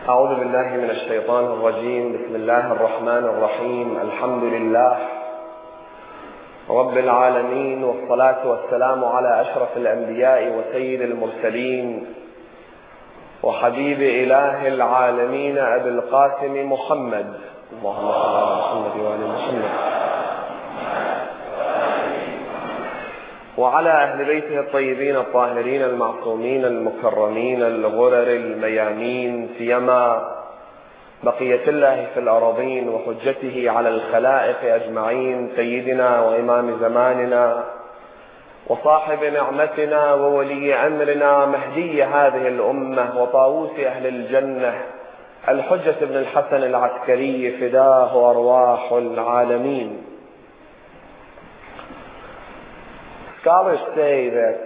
أعوذ بالله من الشيطان الرجيم. بسم الله الرحمن الرحيم. الحمد لله رب العالمين، والصلاة والسلام على أشرف الأنبياء وسيد المرسلين وحبيب إله العالمين أبي القاسم محمد. اللهم صل على محمد وآل محمد وعلى أهل بيته الطيبين الطاهرين المعصومين المكرمين الغرر الميامين، سيما بقية الله في الأراضين وحجته على الخلائق أجمعين، سيدنا وإمام زماننا وصاحب نعمتنا وولي أمرنا مهدي هذه الأمة وطاووس أهل الجنة الحجة بن الحسن العسكري، فداه أرواح العالمين. Scholars say that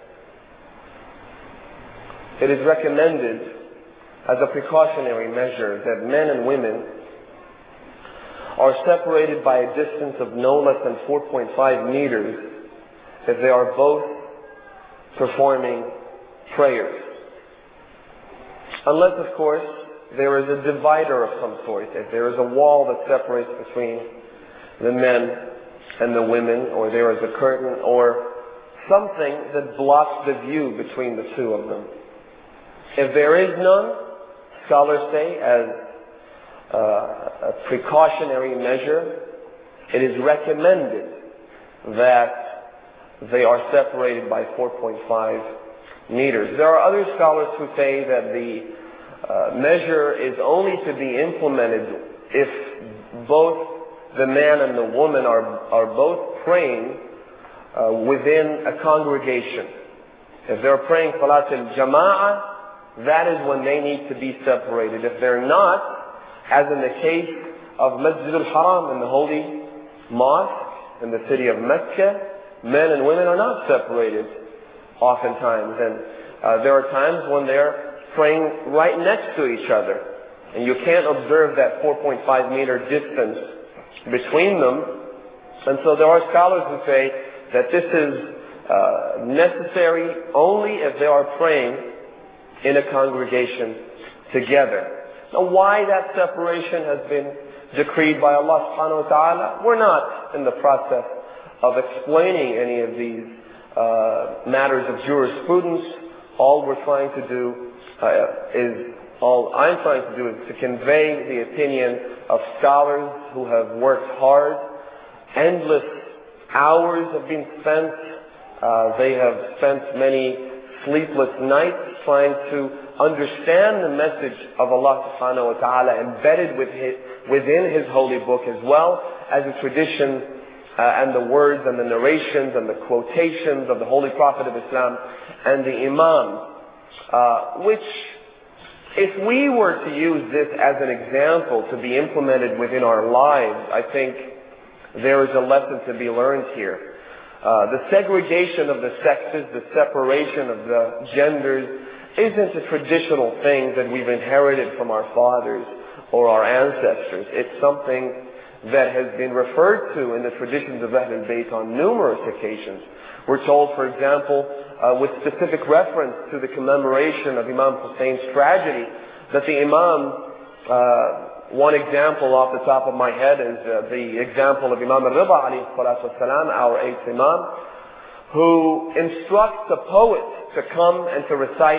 it is recommended as a precautionary measure that men and women are separated by a distance of no less than 4.5 meters if they are both performing prayers. Unless, of course, there is a divider of some sort, if there is a wall that separates between the men and the women, or there is a curtain or something that blocks the view between the two of them. If there is none, scholars say, as a precautionary measure, it is recommended that they are separated by 4.5 meters. There are other scholars who say that the measure is only to be implemented if both the man and the woman are both praying within a congregation. If they're praying Salat al-Jama'ah, that is when they need to be separated. If they're not, as in the case of Masjid al-Haram, in the holy mosque in the city of Mecca, men and women are not separated oftentimes. And there are times when they're praying right next to each other, and you can't observe that 4.5 meter distance between them. And so there are scholars who say that this is necessary only if they are praying in a congregation together. Now, why that separation has been decreed by Allah subhanahu wa ta'ala, we're not in the process of explaining any of these matters of jurisprudence. All I'm trying to do is to convey the opinion of scholars who have worked hard. Endless hours have been spent. They have spent many sleepless nights trying to understand the message of Allah subhanahu wa ta'ala embedded within His holy book, as well as the tradition and the words and the narrations and the quotations of the Holy Prophet of Islam and the Imam, which, if we were to use this as an example to be implemented within our lives, I think there is a lesson to be learned here. The segregation of the sexes, the separation of the genders, isn't a traditional thing that we've inherited from our fathers or our ancestors. It's something that has been referred to in the traditions of Ahlul Bayt on numerous occasions. We're told, for example, with specific reference to the commemoration of Imam Hussein's tragedy, that the Imam, one example off the top of my head is the example of Imam al-Rida alayhi salatu wasalam, our eighth Imam, who instructs a poet to come and to recite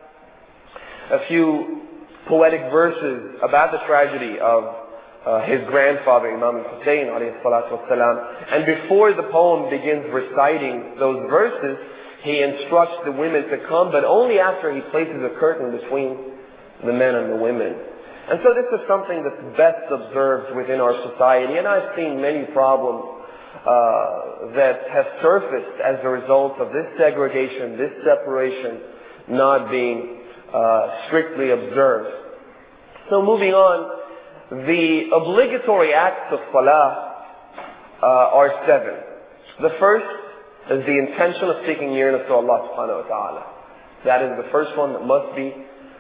a few poetic verses about the tragedy of his grandfather, Imam Hussein alayhi salatu wasalam. And before the poem begins reciting those verses, he instructs the women to come, but only after he places a curtain between the men and the women. And so this is something that's best observed within our society, and I've seen many problems that have surfaced as a result of this segregation, this separation not being strictly observed. So moving on, the obligatory acts of salah are 7. The first is the intention of seeking nearness to Allah subhanahu wa ta'ala. That is the first one that must be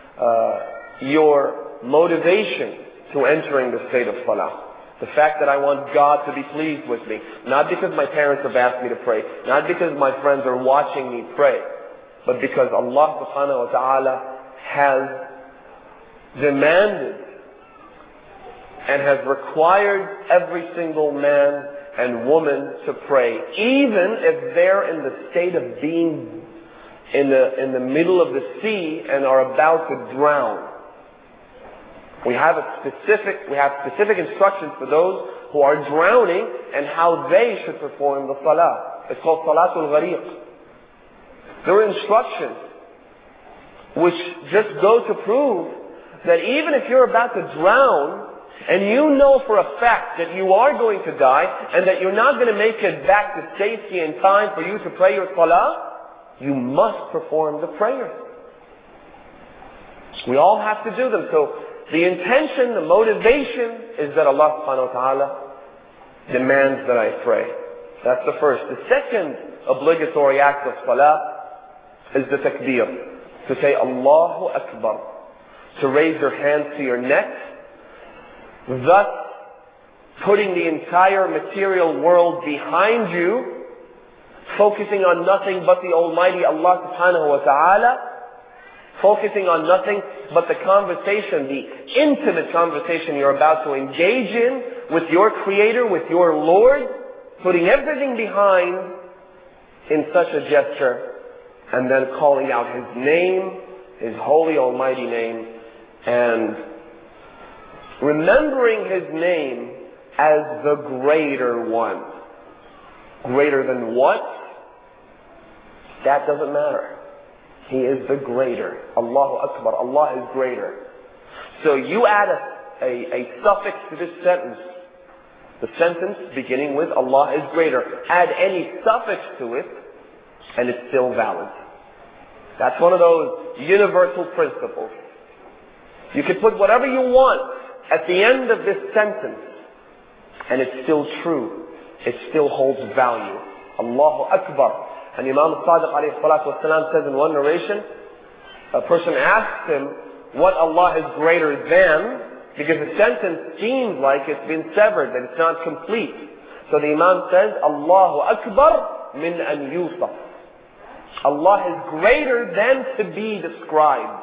your motivation to entering the state of salah. The fact that I want God to be pleased with me, not because my parents have asked me to pray, not because my friends are watching me pray, but because Allah subhanahu wa ta'ala has demanded and has required every single man and woman to pray, even if they're in the state of being in the middle of the sea and are about to drown. We have specific instructions for those who are drowning and how they should perform the salah. It's called Salatul Ghariq. There are instructions which just go to prove that even if you're about to drown and you know for a fact that you are going to die and that you're not going to make it back to safety in time for you to pray your salah, you must perform the prayers. We all have to do them. So the intention, the motivation is that Allah subhanahu wa ta'ala demands that I pray. That's the first. The second obligatory act of salah is the takbir. To say Allahu Akbar. To raise your hands to your neck. Thus putting the entire material world behind you. Focusing on nothing but the Almighty Allah subhanahu wa ta'ala. Focusing on nothing but the conversation, the intimate conversation you're about to engage in with your Creator, with your Lord, putting everything behind in such a gesture, and then calling out His name, His holy almighty name, and remembering His name as the greater one. Greater than what? That doesn't matter. He is the greater. Allahu Akbar. Allah is greater. So you add a suffix to this sentence. The sentence beginning with Allah is greater. Add any suffix to it, and it's still valid. That's one of those universal principles. You can put whatever you want at the end of this sentence, and it's still true. It still holds value. Allahu Akbar. And Imam Sadiq alayhi salatu wasalam says in one narration, a person asks him what Allah is greater than, because the sentence seems like it's been severed, that it's not complete. So the Imam says, Allahu Akbar min an yusaf. Allah is greater than to be described.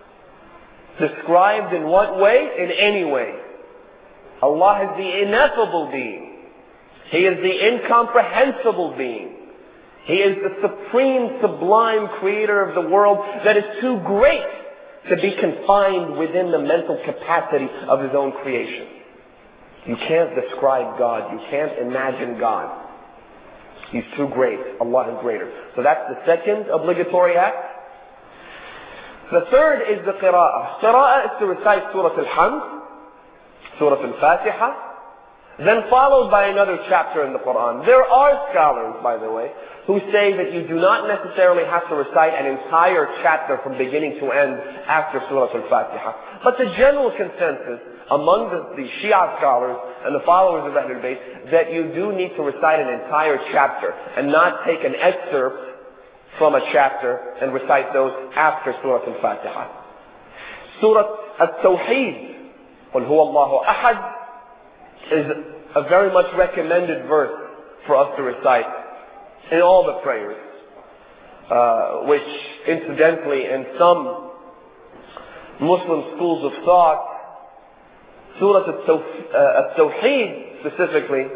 Described in what way? In any way. Allah is the ineffable being. He is the incomprehensible being. He is the supreme, sublime creator of the world that is too great to be confined within the mental capacity of His own creation. You can't describe God. You can't imagine God. He's too great. Allah is greater. So that's the second obligatory act. The third is the qira'ah. Qira'ah is to recite Surah Al-Hamd, Surah Al-Fatiha, then followed by another chapter in the Quran. There are scholars, by the way, who say that you do not necessarily have to recite an entire chapter from beginning to end after Surah Al-Fatiha. But the general consensus among the Shia scholars and the followers of Ahlul Bayt, that you do need to recite an entire chapter and not take an excerpt from a chapter and recite those after Surah Al-Fatiha. Surah Al-Tawheed, قُلْ هُوَ اللَّهُ أَحَدٌ, is a very much recommended verse for us to recite in all the prayers, which incidentally in some Muslim schools of thought, Surah Al-Tawheed specifically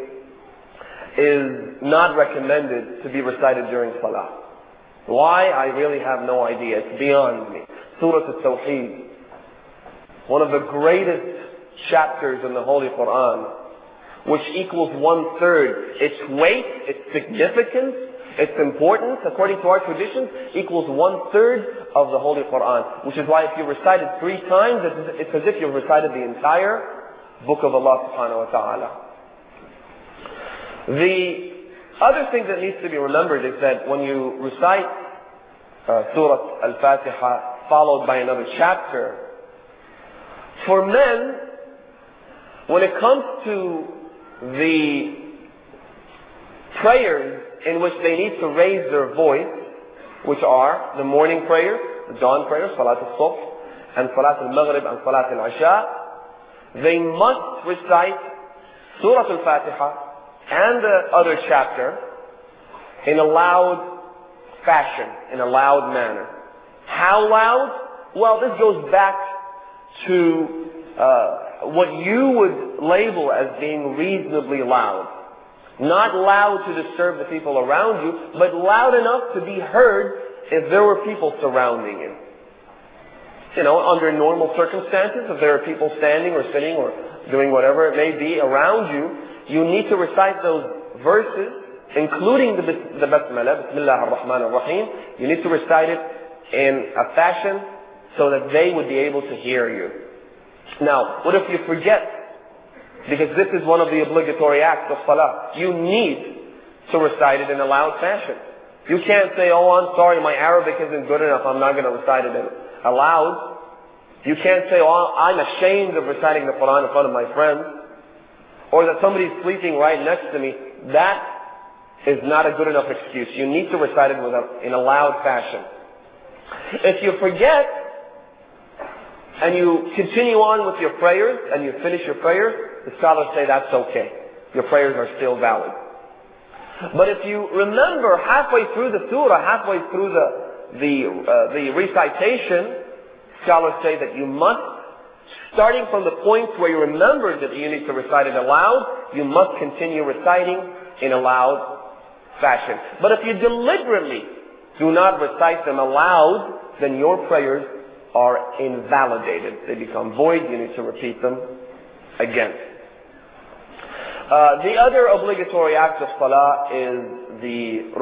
is not recommended to be recited during Salah. Why? I really have no idea. It's beyond me. Surah Al-Tawheed, one of the greatest chapters in the Holy Quran, which equals 1/3. Its weight, its significance, its importance, according to our traditions, equals 1/3 of the Holy Quran. Which is why if you recite it 3 times, it's as if you've recited the entire book of Allah subhanahu wa ta'ala. The other thing that needs to be remembered is that when you recite Surah Al-Fatiha followed by another chapter, for men, when it comes to the prayers in which they need to raise their voice, which are the morning prayers, the dawn prayers, Salat al-Subh, and Salat al-Maghrib and Salat al-Isha, they must recite Surah Al-Fatiha and the other chapter in a loud fashion, in a loud manner. How loud? Well, this goes back to what you would label as being reasonably loud. Not loud to disturb the people around you, but loud enough to be heard if there were people surrounding you. You know, under normal circumstances, if there are people standing or sitting or doing whatever it may be around you, you need to recite those verses, including the Basmala, Bismillah ar-Rahman ar-Rahim. You need to recite it in a fashion so that they would be able to hear you. Now, what if you forget? Because this is one of the obligatory acts of Salah. You need to recite it in a loud fashion. You can't say, oh, I'm sorry, my Arabic isn't good enough, I'm not going to recite it aloud. You can't say, oh, I'm ashamed of reciting the Quran in front of my friends. Or that somebody's sleeping right next to me. That is not a good enough excuse. You need to recite it in a loud fashion. If you forget, and you continue on with your prayers, and you finish your prayers, the scholars say that's okay. Your prayers are still valid. But if you remember halfway through the surah, halfway through the recitation, scholars say that you must, starting from the point where you remembered that you need to recite it aloud, you must continue reciting in a loud fashion. But if you deliberately do not recite them aloud, then your prayers are invalidated. They become void. You need to repeat them again. The other obligatory act of Salah is the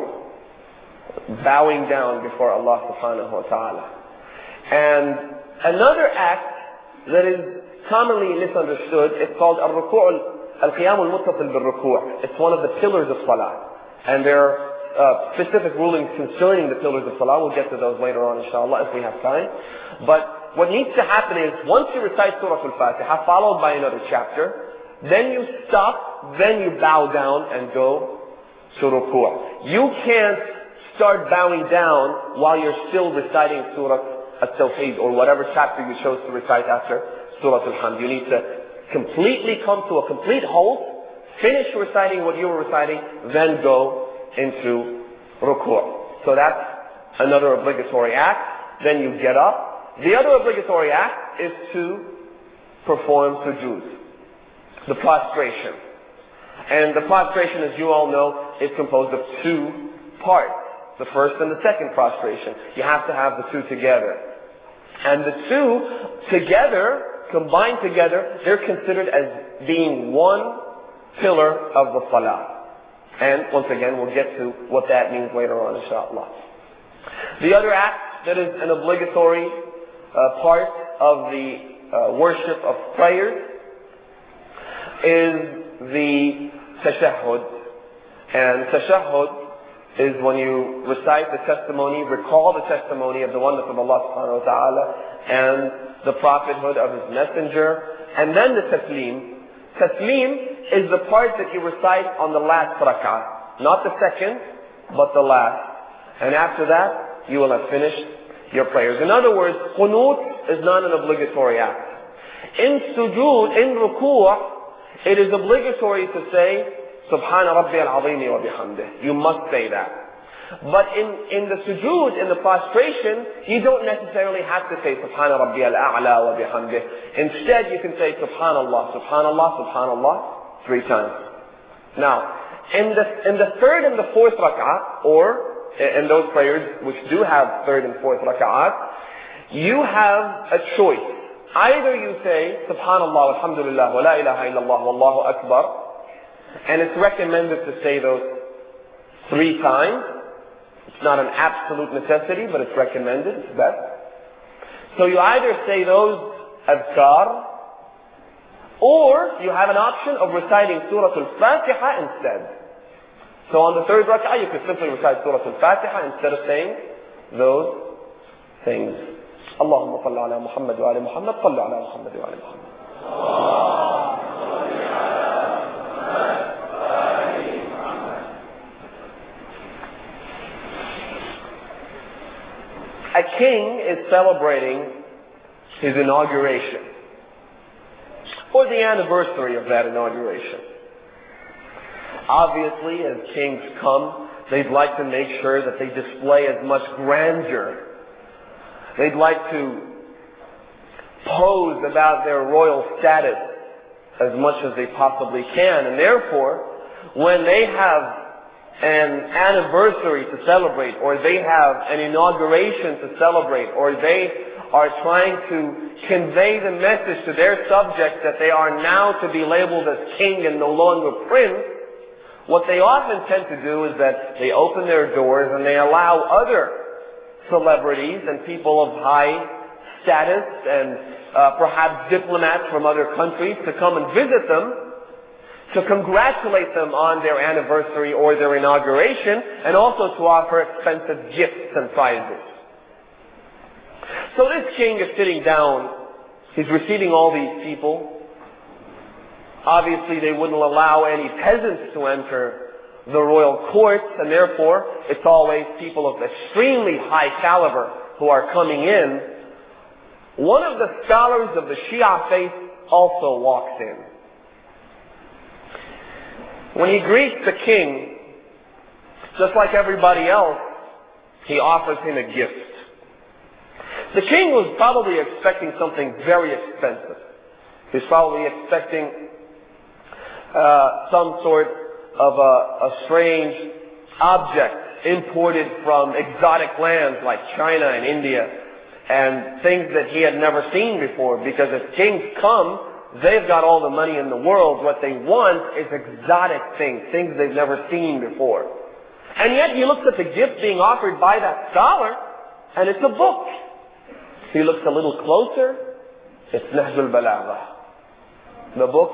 ruku', bowing down before Allah subhanahu wa ta'ala. And another act that is commonly misunderstood is called al-qiyam al-muttasil bil-ruku'. It's one of the pillars of Salah. And there are specific rulings concerning the pillars of Salah. We'll get to those later on, inshallah, if we have time. But what needs to happen is, once you recite Surah Al-Fatiha, followed by another chapter, then you stop, then you bow down and go to ruku'. You can't start bowing down while you're still reciting Surah Al-Tawheed or whatever chapter you chose to recite after Surah Al-Hamd. You need to completely come to a complete halt, finish reciting what you were reciting, then go into ruku'. So that's another obligatory act. Then you get up. The other obligatory act is to perform sujood, the prostration. And the prostration, as you all know, is composed of two parts, the first and the second prostration. You have to have the two together. And the two together, combined together, they're considered as being one pillar of the salah. And once again, we'll get to what that means later on, inshallah. The other act that is an obligatory part of the worship of prayers is the tashahhud. And tashahhud is when you recite the testimony, recall the testimony of the oneness of Allah subhanahu wa ta'ala and the prophethood of His messenger, and then the taslim. Taslim is the part that you recite on the last rak'ah. Not the second, but the last. And after that, you will have finished your prayers. In other words, qunut is not an obligatory act. In sujood, in ruku', it is obligatory to say, Subhana Rabbi al-Azim wa bihamdih. You must say that. But in the sujood, in the prostration, you don't necessarily have to say Subhana Rabbi al-A'la wa bihamdih. Instead, you can say Subhanallah, Subhanallah, Subhanallah 3 times. Now, in the third and the fourth rak'ah, or in those prayers which do have third and fourth rak'ahs, you have a choice. Either you say Subhanallah, Alhamdulillah, wa la ilaha illallah, wallahu akbar, and it's recommended to say those 3 times. It's not an absolute necessity, but it's recommended, it's best. So you either say those adhkar, or you have an option of reciting Surah Al-Fatiha instead. So on the third rak'ah, you could simply recite Surah Al-Fatiha instead of saying those things. Allahumma salli ala Muhammad wa ala Muhammad, salli ala Muhammad wa ala Muhammad. A king is celebrating his inauguration, or the anniversary of that inauguration. Obviously, as kings come, they'd like to make sure that they display as much grandeur. They'd like to pose about their royal status as much as they possibly can. And therefore, when they have an anniversary to celebrate, or they have an inauguration to celebrate, or they are trying to convey the message to their subjects that they are now to be labeled as king and no longer prince, what they often tend to do is that they open their doors and they allow other celebrities and people of high status and perhaps diplomats from other countries to come and visit them, to congratulate them on their anniversary or their inauguration, and also to offer expensive gifts and prizes. So this king is sitting down, he's receiving all these people. Obviously they wouldn't allow any peasants to enter the royal courts, and therefore it's always people of extremely high caliber who are coming in. One of the scholars of the Shia faith also walks in. When he greets the king, just like everybody else, he offers him a gift. The king was probably expecting something very expensive. He's probably expecting some sort of a strange object imported from exotic lands like China and India, and things that he had never seen before, because if kings come, they've got all the money in the world. What they want is exotic things they've never seen before. And yet he looks at the gift being offered by that scholar, and it's a book. He looks a little closer, it's Nahj al-Balagha. The book,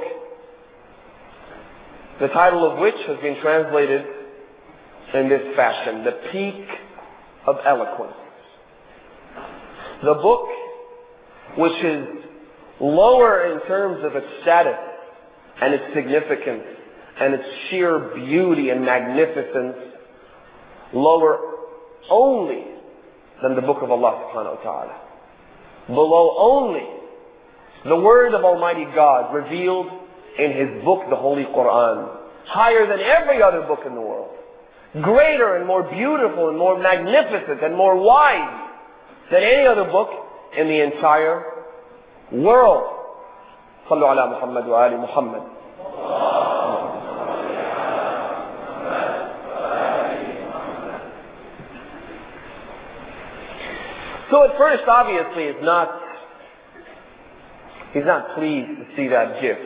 the title of which has been translated in this fashion: The Peak of Eloquence. The book, which is lower in terms of its status and its significance and its sheer beauty and magnificence, lower only than the book of Allah subhanahu wa ta'ala. Below only the word of Almighty God revealed in His book, the Holy Quran. Higher than every other book in the world. Greater and more beautiful and more magnificent and more wise than any other book in the entire world. Sallu ala Muhammad wa ali Muhammad. So at first, obviously, he's not pleased to see that gift.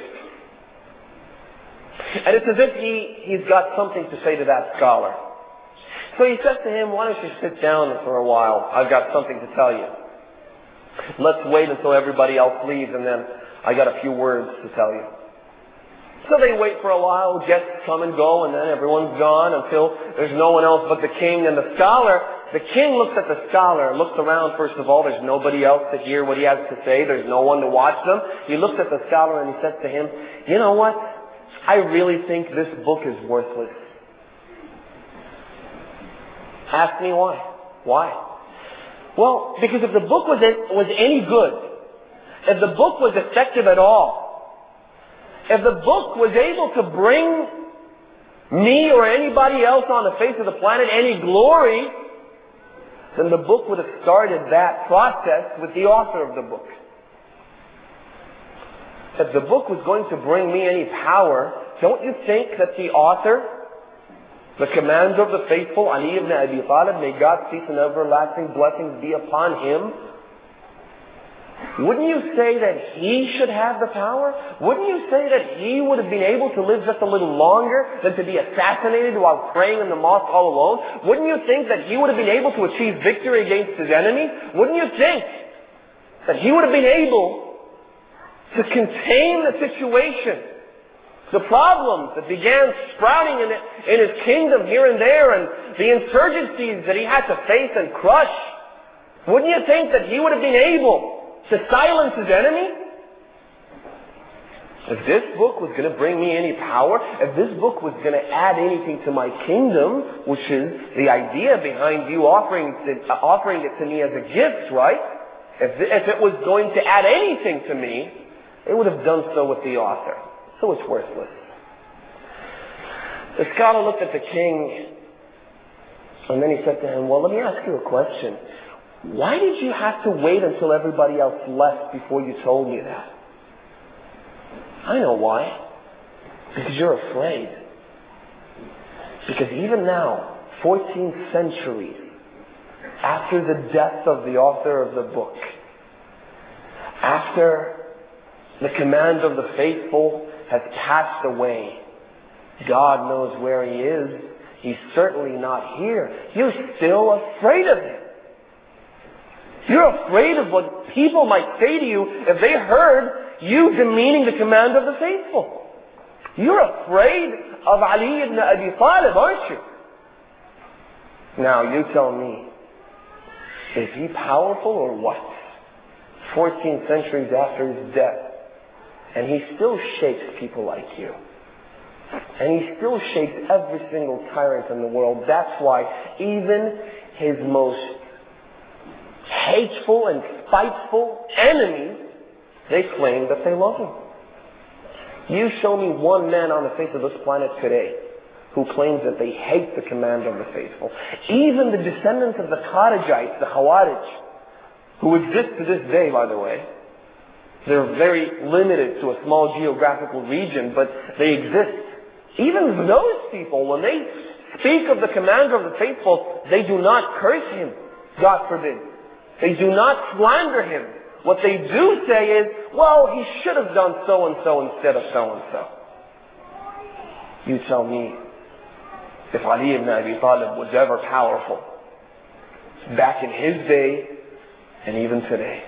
And it's as if he's got something to say to that scholar. So he says to him, why don't you sit down for a while? I've got something to tell you. Let's wait until everybody else leaves, and then I got a few words to tell you. So they wait for a while, guests come and go, and then everyone's gone until there's no one else but the king and the scholar. The king looks at the scholar, looks around first of all, there's nobody else to hear what he has to say, there's no one to watch them. He looks at the scholar and he says to him, you know what? I really think this book is worthless. Ask me why. Why? Well, because if the book was any good, if the book was effective at all, if the book was able to bring me or anybody else on the face of the planet any glory, then the book would have started that process with the author of the book. If the book was going to bring me any power, don't you think that the author, the commander of the faithful, Ali ibn Abi Talib, may God's peace and everlasting blessings be upon him, wouldn't you say that he should have the power? Wouldn't you say that he would have been able to live just a little longer than to be assassinated while praying in the mosque all alone? Wouldn't you think that he would have been able to achieve victory against his enemy? Wouldn't you think that he would have been able to contain the situation, the problems that began sprouting in his kingdom here and there, and the insurgencies that he had to face and crush? Wouldn't you think that he would have been able to silence his enemy? If this book was going to bring me any power, if this book was going to add anything to my kingdom, which is the idea behind you offering it to me as a gift, right? If it was going to add anything to me, it would have done so with the author. So it's worthless. The scholar looked at the king, and then he said to him, well, let me ask you a question. Why did you have to wait until everybody else left before you told me that? I know why. Because you're afraid. Because even now, 14 centuries after the death of the author of the book, after the command of the faithful has passed away, God knows where He is. He's certainly not here. You're still afraid of Him. You're afraid of what people might say to you if they heard you demeaning the command of the faithful. You're afraid of Ali ibn Abi Talib, aren't you? Now you tell me, is he powerful or what? 14 centuries after his death, and he still shakes people like you. And he still shakes every single tyrant in the world. That's why even his most hateful and spiteful enemies, they claim that they love him. You show me one man on the face of this planet today who claims that they hate the command of the faithful. Even the descendants of the Kharijites, the Khawarij, who exist to this day, by the way. They're very limited to a small geographical region, but they exist. Even those people, when they speak of the commander of the faithful, they do not curse him, God forbid. They do not slander him. What they do say is, well, he should have done so-and-so instead of so-and-so. You tell me, if Ali ibn Abi Talib was ever powerful, back in his day and even today.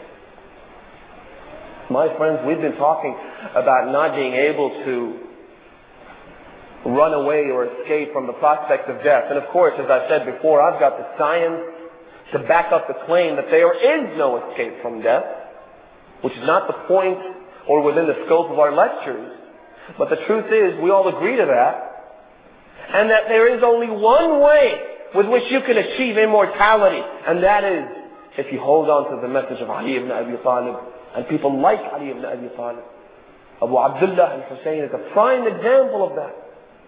My friends, we've been talking about not being able to run away or escape from the prospect of death. And of course, as I said before, I've got the science to back up the claim that there is no escape from death, which is not the point or within the scope of our lectures. But the truth is, we all agree to that. And that there is only one way with which you can achieve immortality. And that is if you hold on to the message of Ali ibn Abi Talib and people like Ali ibn Abi Talib. Abu Abdullah al-Hussein is a prime example of that.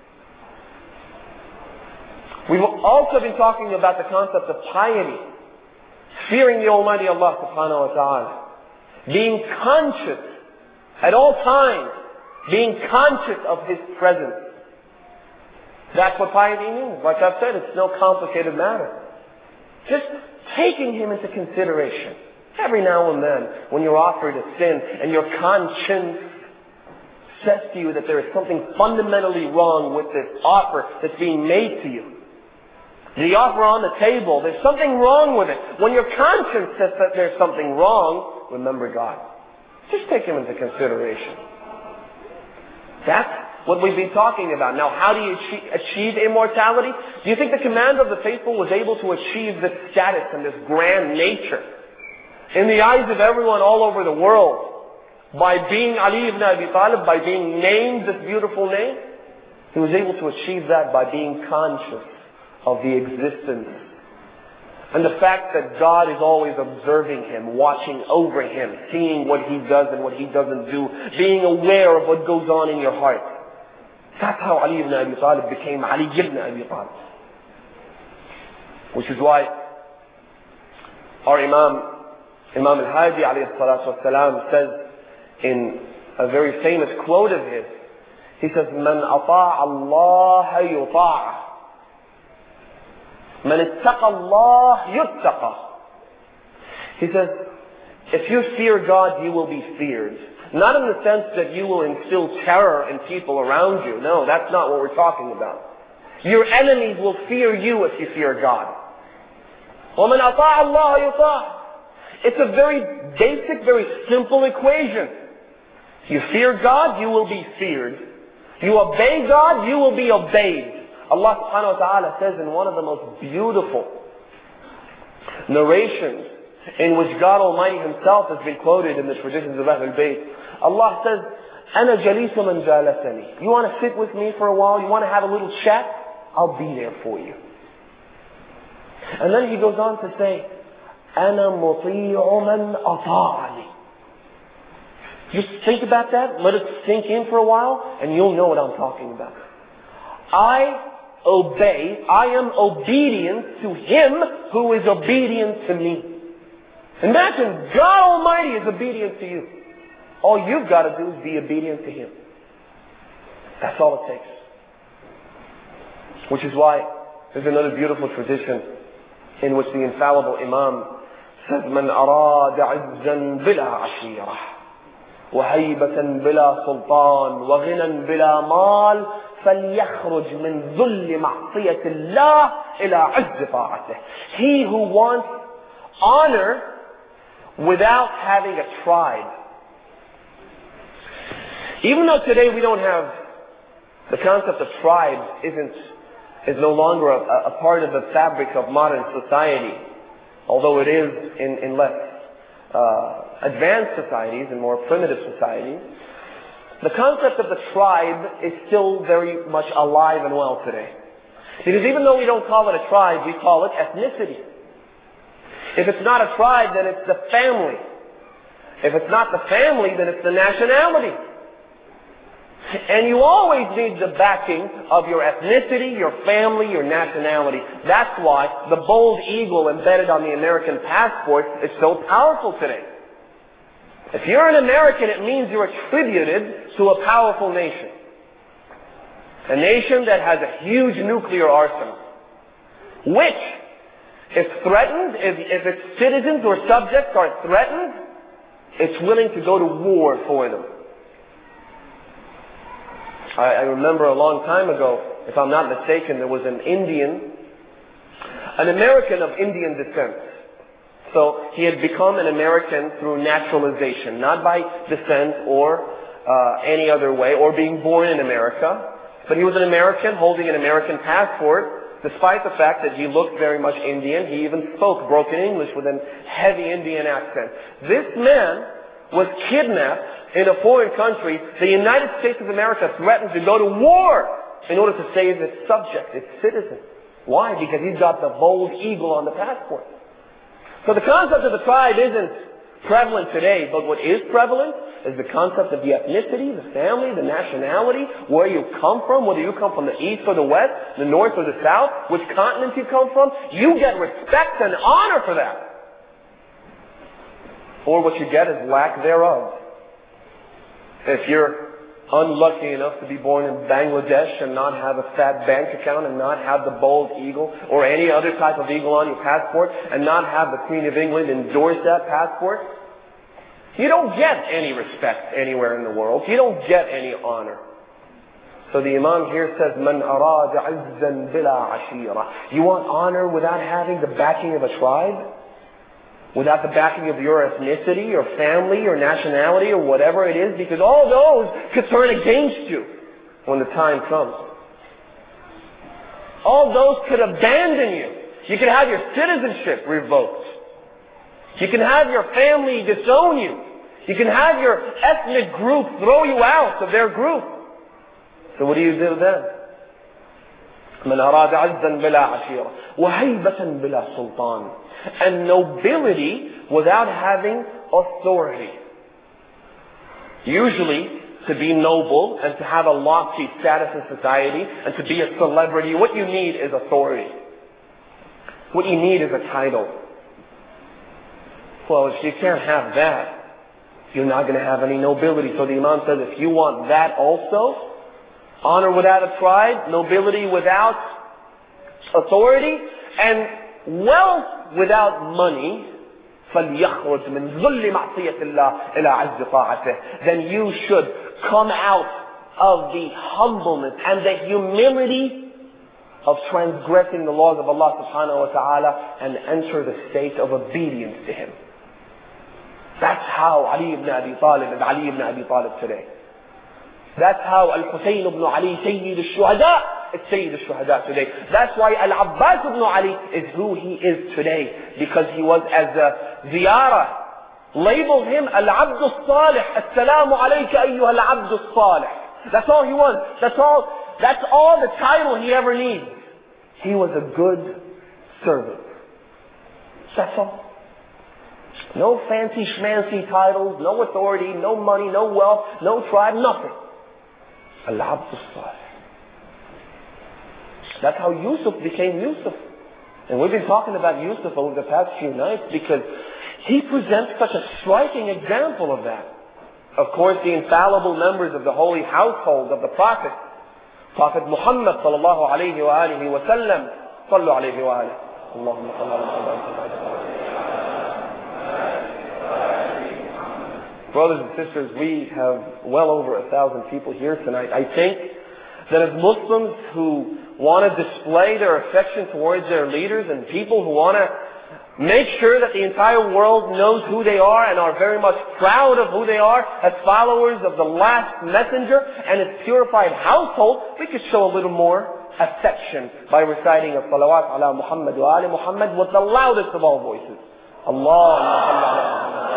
We've also been talking about the concept of piety. Fearing the Almighty Allah subhanahu wa ta'ala. Being conscious at all times. Being conscious of His presence. That's what piety means. Like I've said, it's no complicated matter. Just taking Him into consideration. Every now and then, when you're offered a sin and your conscience says to you that there is something fundamentally wrong with this offer that's being made to you. The offer on the table, there's something wrong with it. When your conscience says that there's something wrong, remember God. Just take Him into consideration. That's what we've been talking about. Now, how do you achieve immortality? Do you think the command of the faithful was able to achieve this status and this grand nature in the eyes of everyone all over the world by being Ali ibn Abi Talib, by being named this beautiful name? He was able to achieve that by being conscious of the existence and the fact that God is always observing him, watching over him, seeing what he does and what he doesn't do, being aware of what goes on in your heart. That's how Ali ibn Abi Talib became Ali ibn Abi Talib. Which is why our Imam al-Hadi alayhi salatu wasalam says in a very famous quote of his, he says, "Man ata'a Allah yuta'a. Man ittaqa Allah yuttaqa." He says, if you fear God, you will be feared. Not in the sense that you will instill terror in people around you. No, that's not what we're talking about. Your enemies will fear you if you fear God. وَمَنْ أَطَاعَ اللَّهَ يُطَاعَ. It's a very basic, very simple equation. You fear God, you will be feared. You obey God, you will be obeyed. Allah subhanahu wa ta'ala says in one of the most beautiful narrations in which God Almighty Himself has been quoted in the traditions of Ahlul Bayt. Allah says, أَنَا جَلِيسُ مَنْ جَالَسَنِي. You want to sit with me for a while? You want to have a little chat? I'll be there for you. And then He goes on to say, أَنَا مُطِيعُ مَنْ أَطَاعَنِي. Just think about that. Let it sink in for a while, and you'll know what I'm talking about. I am obedient to Him who is obedient to me. Imagine God Almighty is obedient to you. All you've got to do is be obedient to Him. That's all it takes. Which is why there's another beautiful tradition in which the infallible Imam says, من أراد عزا بلا عشيرة وهيبة بلا سلطان وغنى بلا مال فليخرج من ذل معصية الله إلى عز طاعته. He who wants honor without having a tribe. Even though today we don't have the concept of tribes is no longer a part of the fabric of modern society, although it is in less advanced societies and more primitive societies. The concept of the tribe is still very much alive and well today. Because even though we don't call it a tribe, we call it ethnicity. If it's not a tribe, then it's the family. If it's not the family, then it's the nationality. And you always need the backing of your ethnicity, your family, your nationality. That's why the bold eagle embedded on the American passport is so powerful today. If you're an American, it means you're attributed to a powerful nation. A nation that has a huge nuclear arsenal. Which, if threatened, if its citizens or subjects are threatened, it's willing to go to war for them. I remember a long time ago, if I'm not mistaken, there was an American of Indian descent. So he had become an American through naturalization, not by descent or any other way, or being born in America. But he was an American holding an American passport, despite the fact that he looked very much Indian. He even spoke broken English with a heavy Indian accent. This man was kidnapped in a foreign country. The United States of America threatened to go to war in order to save its subjects, its citizens. Why? Because he's got the bold eagle on the passport. So the concept of the tribe isn't prevalent today, but what is prevalent is the concept of the ethnicity, the family, the nationality, where you come from, whether you come from the east or the west, the north or the south, which continent you come from. You get respect and honor for that. Or what you get is lack thereof. If you're unlucky enough to be born in Bangladesh and not have a fat bank account and not have the bold eagle or any other type of eagle on your passport and not have the Queen of England endorse that passport, you don't get any respect anywhere in the world. You don't get any honor. So the Imam here says, "Man arad izzan bila ashira." You want honor without having the backing of a tribe? Without the backing of your ethnicity, your family, your nationality, or whatever it is, because all those could turn against you when the time comes. All those could abandon you. You could have your citizenship revoked. You can have your family disown you. You can have your ethnic group throw you out of their group. So what do you do then? من أراد عزا بلا عشيرة وهيبة بلا سلطان. And nobility without having authority. Usually, to be noble and to have a lofty status in society and to be a celebrity, what you need is authority. What you need is a title. Well, if you can't have that, you're not going to have any nobility. So the Imam says, if you want that also, honor without a tribe, nobility without authority, and wealth without money, فَلْيَخْرُجْ مِنْ ذُلِّ مَعْصِيَةِ اللَّهِ إِلَىٰ عَزِّ طَاعَتِهِ. Then you should come out of the humbleness and the humility of transgressing the laws of Allah subhanahu wa ta'ala and enter the state of obedience to Him. That's how Ali ibn Abi Talib is Ali ibn Abi Talib today. That's how Al-Husayn ibn Ali, Sayyid al-Shuhada, is Sayyid al-Shuhada today. That's why Al-Abbas ibn Ali is who he is today. Because he was, as a ziyarah, labeled him Al-Abd al-Salih. As-salamu alayka ayyuha al-Abd al-Salih. That's all he was. That's all the title he ever needs. He was a good servant. That's all. No fancy schmancy titles, no authority, no money, no wealth, no tribe, nothing. Al-Abd al-Salih. That's how Yusuf became Yusuf. And we've been talking about Yusuf over the past few nights because He presents such a striking example of that. Of course, the infallible members of the holy household of the Prophet, Prophet Muhammad sallallahu alayhi wa alihi wa sallam, sallu alayhi wa alihi. Allahumma salli ala Muhammad. Brothers and sisters, we have well over 1,000 people here tonight. I think that as Muslims who want to display their affection towards their leaders and people who want to make sure that the entire world knows who they are and are very much proud of who they are as followers of the last messenger and his purified household, we could show a little more affection by reciting a salawat ala Muhammad wa ali Muhammad with the loudest of all voices. Allahumma salli ala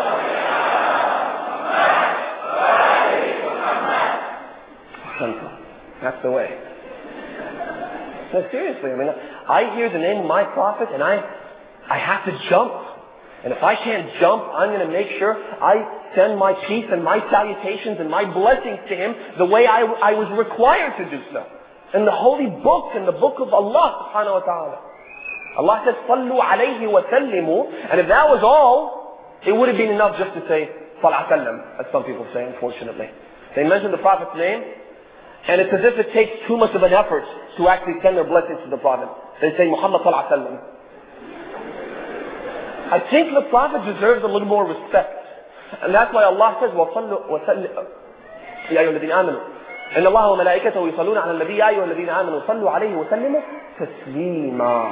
Muhammad. That's the way. No, seriously, I mean, I hear the name of my prophet and I have to jump. And if I can't jump, I'm going to make sure I send my peace and my salutations and my blessings to him the way I was required to do so. In the holy book, in the book of Allah subhanahu wa ta'ala. Allah says, Sallu alayhi wa sallimu. And if that was all, it would have been enough just to say, Salah sallam, as some people say, unfortunately. They mention the Prophet's name, and it's as if it takes too much of an effort to actually send their blessings to the Prophet. They say, Muhammad sallallahu alayhi wa sallam. I think the Prophet deserves a little more respect. And that's why Allah says, وَصَلُّوا يَا أَيُّهَا الَّذِينَ آمَنُوا إِنَّ اللَّهَ وَمَلَائِكَتَهُ يُصَلُّونَ عَلَى النَّبِيِّ يَا أَيُّهَا الَّذِينَ آمَنُوا صَلُّوا عَلَيْهِ وَسَلِّمُوا تَسْلِيمًا.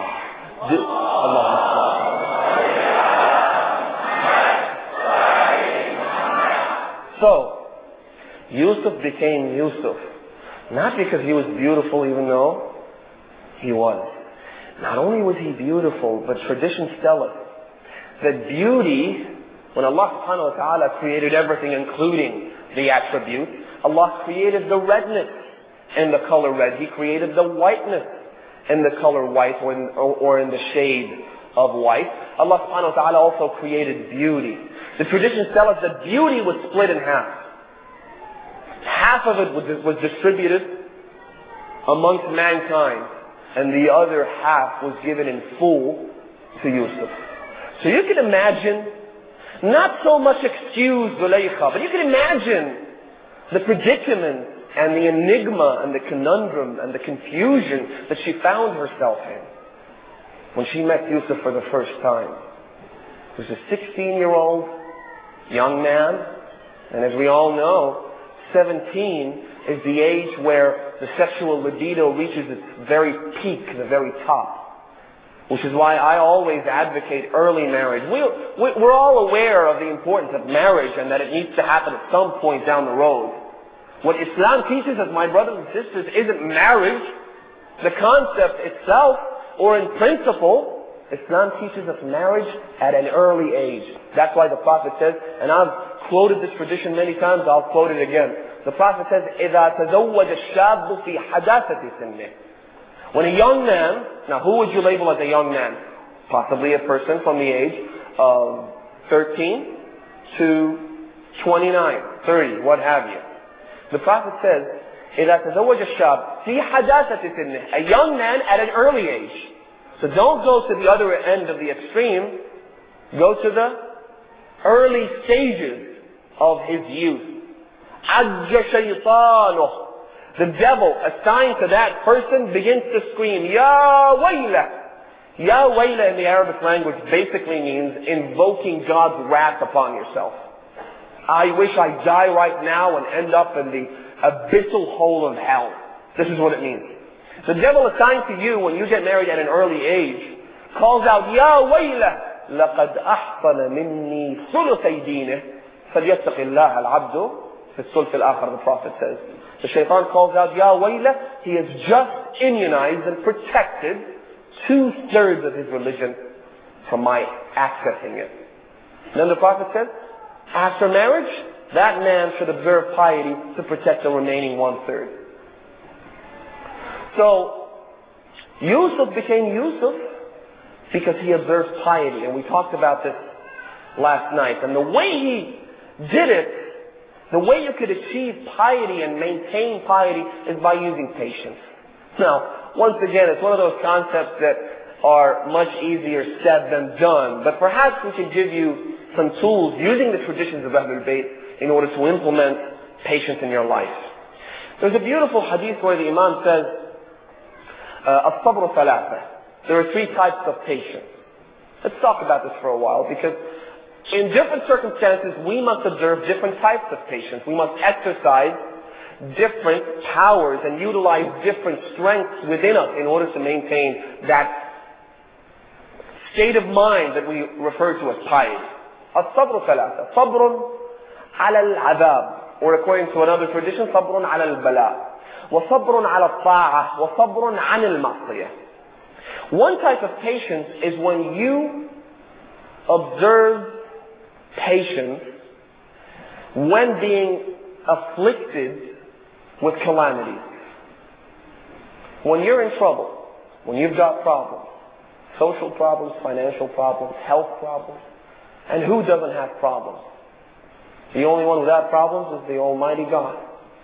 So, Yusuf became Yusuf. Not because he was beautiful, even though he was. Not only was he beautiful, but tradition tells us that beauty, when Allah subhanahu wa ta'ala created everything, including the attributes, Allah created the redness in the color red. He created the whiteness in the color white or in the shade of white. Allah subhanahu wa ta'ala also created beauty. The traditions tell us that beauty was split in half. Half of it was distributed amongst mankind, and the other half was given in full to Yusuf. So you can imagine, not so much excuse Zulaykha, but you can imagine the predicament and the enigma and the conundrum and the confusion that she found herself in when she met Yusuf for the first time. He was a 16-year-old young man, and as we all know, 17 is the age where the sexual libido reaches its very peak, the very top. Which is why I always advocate early marriage. We're all aware of the importance of marriage and that it needs to happen at some point down the road. What Islam teaches us, my brothers and sisters, isn't marriage, the concept itself, or in principle. Islam teaches us marriage at an early age. That's why the Prophet says, and I've quoted this tradition many times, I'll quote it again. The Prophet says, إِذَا تَزَوَّجَ الشَّابُ فِي حَدَاثَةِ سِنِّهِ. When a young man, now who would you label as a young man? Possibly a person from the age of 13 to 29, 30, what have you. The Prophet says, إِذَا تَزَوَّجَ الشَّابُ فِي حَدَاثَةِ سِنِّهِ. A young man at an early age. So don't go to the other end of the extreme. Go to the early stages of his youth. عَجَّ شَيْطَانُهُ. The devil assigned to that person begins to scream, Ya Wayla. Ya Wayla in the Arabic language basically means invoking God's wrath upon yourself. I wish I die right now and end up in the abyssal hole of hell. This is what it means. The devil assigned to you when you get married at an early age calls out, Ya Wayla, لَقَدْ أَحْصَنَ مِنِّي ثُلُثَيْ دِينِهِ فَلْيَتَّقِ اللَّهَ الْعَبْدُ في الثلث الآخر, the Prophet says. The shaitan calls out, Ya Wayla, he has just immunized and protected 2/3 of his religion from my accessing it. And then the Prophet says, after marriage, that man should observe piety to protect the remaining 1/3. So, Yusuf became Yusuf because he observed piety. And we talked about this last night. And the way he did it, the way you could achieve piety and maintain piety is by using patience. Now, once again, it's one of those concepts that are much easier said than done. But perhaps we can give you some tools using the traditions of Ahlul Bayt in order to implement patience in your life. There's a beautiful hadith where the Imam says, الصبر ثلاثة. There are three types of patience. Let's talk about this for a while, because in different circumstances we must observe different types of patience. We must exercise different powers and utilize different strengths within us in order to maintain that state of mind that we refer to as piety. الصبر ثلاثة. صبر على العذاب, or according to another tradition, صبر على البلاء, وصبر على الطاعة, وصبر عن المعصية. One type of patience is when you observe patience when being afflicted with calamities. When you're in trouble, when you've got problems, social problems, financial problems, health problems, and who doesn't have problems? The only one without problems is the Almighty God.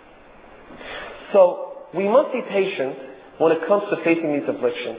So we must be patient when it comes to facing these afflictions.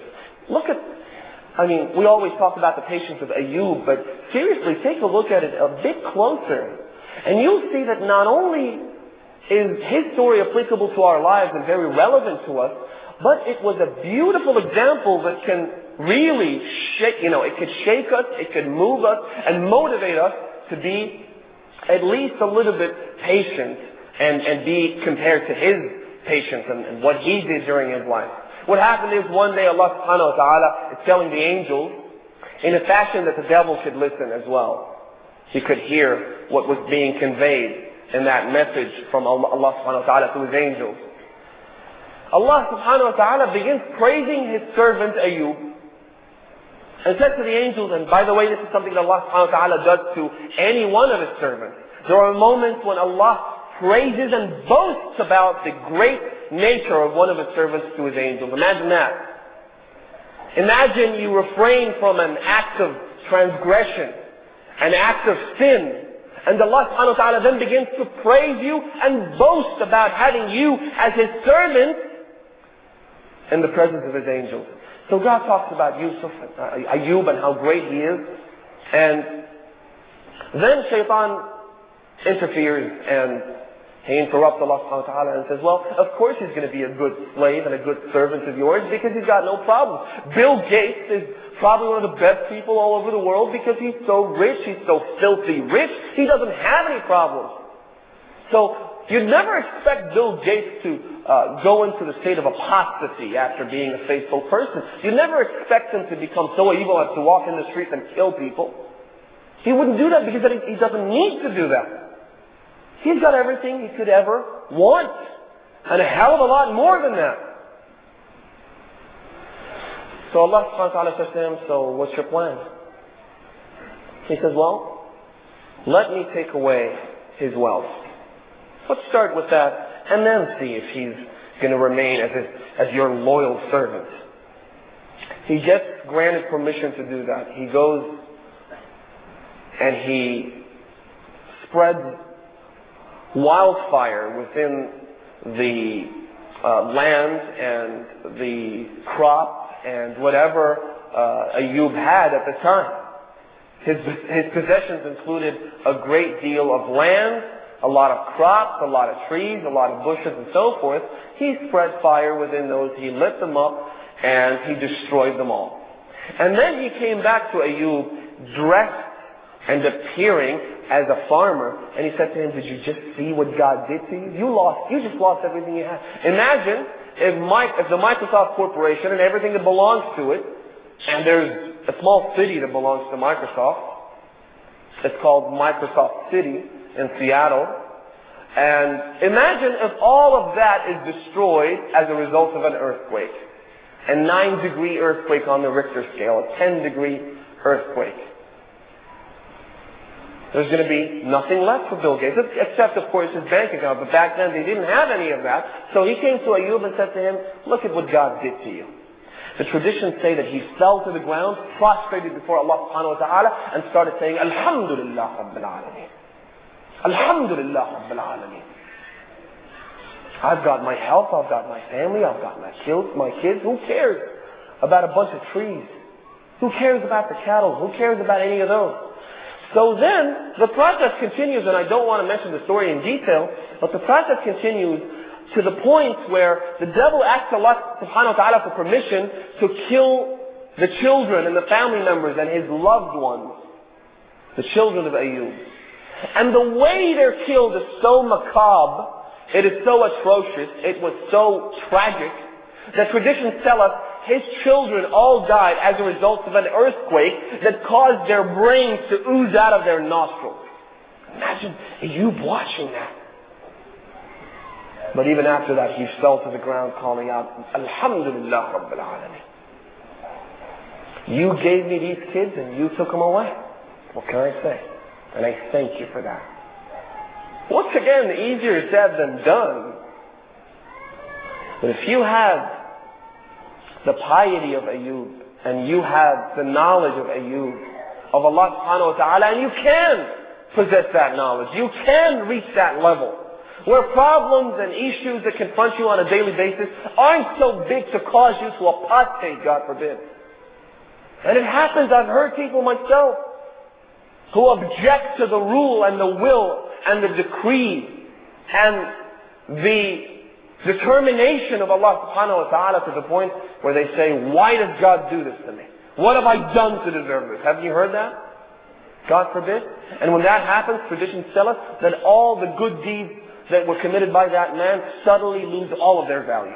We always talk about the patience of Ayub, but seriously, take a look at it a bit closer. And you'll see that not only is his story applicable to our lives and very relevant to us, but it was a beautiful example that can really it could shake us, it could move us, and motivate us to be at least a little bit patient and be compared to his patience and what he did during his life. What happened is one day Allah subhanahu wa ta'ala is telling the angels in a fashion that the devil could listen as well. He could hear what was being conveyed in that message from Allah subhanahu wa ta'ala to his angels. Allah subhanahu wa ta'ala begins praising his servant Ayub and said to the angels, and by the way, this is something that Allah subhanahu wa ta'ala does to any one of his servants. There are moments when Allah praises and boasts about the great nature of one of his servants to his angels. Imagine that. Imagine you refrain from an act of transgression, an act of sin, and Allah subhanahu wa ta'ala then begins to praise you and boast about having you as his servant in the presence of his angels. So God talks about Ayub and how great he is, and then Shaitan interferes and he interrupts Allah subhanahu wa ta'ala and says, well, of course he's going to be a good slave and a good servant of yours because he's got no problems. Bill Gates is probably one of the best people all over the world because he's so rich, he's so filthy rich, he doesn't have any problems. So you'd never expect Bill Gates to go into the state of apostasy after being a faithful person. You never expect him to become so evil as to walk in the streets and kill people. He wouldn't do that because he doesn't need to do that. He's got everything he could ever want, and a hell of a lot more than that. So Allah subhanahu wa ta'ala says to him, so what's your plan? He says, well, let me take away his wealth. Let's start with that, and then see if he's going to remain as your loyal servant. He gets granted permission to do that. He goes and he spreads wildfire within the land and the crop and whatever Ayub had at the time. His possessions included a great deal of land, a lot of crops, a lot of trees, a lot of bushes and so forth. He spread fire within those, he lit them up, and he destroyed them all. And then he came back to Ayub dressed and appearing as a farmer, and he said to him, did you just see what God did to you? You just lost everything you had. Imagine if the Microsoft Corporation and everything that belongs to it, and there's a small city that belongs to Microsoft, it's called Microsoft City in Seattle, and imagine if all of that is destroyed as a result of an earthquake. A 9-degree earthquake on the Richter scale, a 10-degree earthquake. There's going to be nothing left for Bill Gates, except, of course, his bank account. But back then, they didn't have any of that. So he came to Ayub and said to him, look at what God did to you. The traditions say that he fell to the ground, prostrated before Allah subhanahu wa ta'ala, and started saying, Alhamdulillah Rabbil Alameen. Alhamdulillah Rabbil Alameen. I've got my health, I've got my family, I've got my kids. Who cares about a bunch of trees? Who cares about the cattle? Who cares about any of those? So then, the process continues, and I don't want to mention the story in detail, but the process continues to the point where the devil asks Allah subhanahu wa ta'ala for permission to kill the children and the family members and his loved ones, the children of Ayyub. And the way they're killed is so macabre, it is so atrocious, it was so tragic, that traditions tell us his children all died as a result of an earthquake that caused their brains to ooze out of their nostrils. Imagine Ayyub watching that. But even after that, he fell to the ground calling out, Alhamdulillah Rabbil Alameen. You gave me these kids and you took them away. What can I say? And I thank you for that. Once again, easier said than done. But if you have the piety of Ayyub, and you have the knowledge of Ayyub, of Allah subhanahu wa ta'ala, and you can possess that knowledge, you can reach that level, where problems and issues that confront you on a daily basis aren't so big to cause you to apostate, God forbid. And it happens, I've heard people myself, who object to the rule and the will and the decree and the determination of Allah subhanahu wa ta'ala to the point where they say, why does God do this to me? What have I done to deserve this? Have you heard that? God forbid. And when that happens, traditions tell us that all the good deeds that were committed by that man suddenly lose all of their value.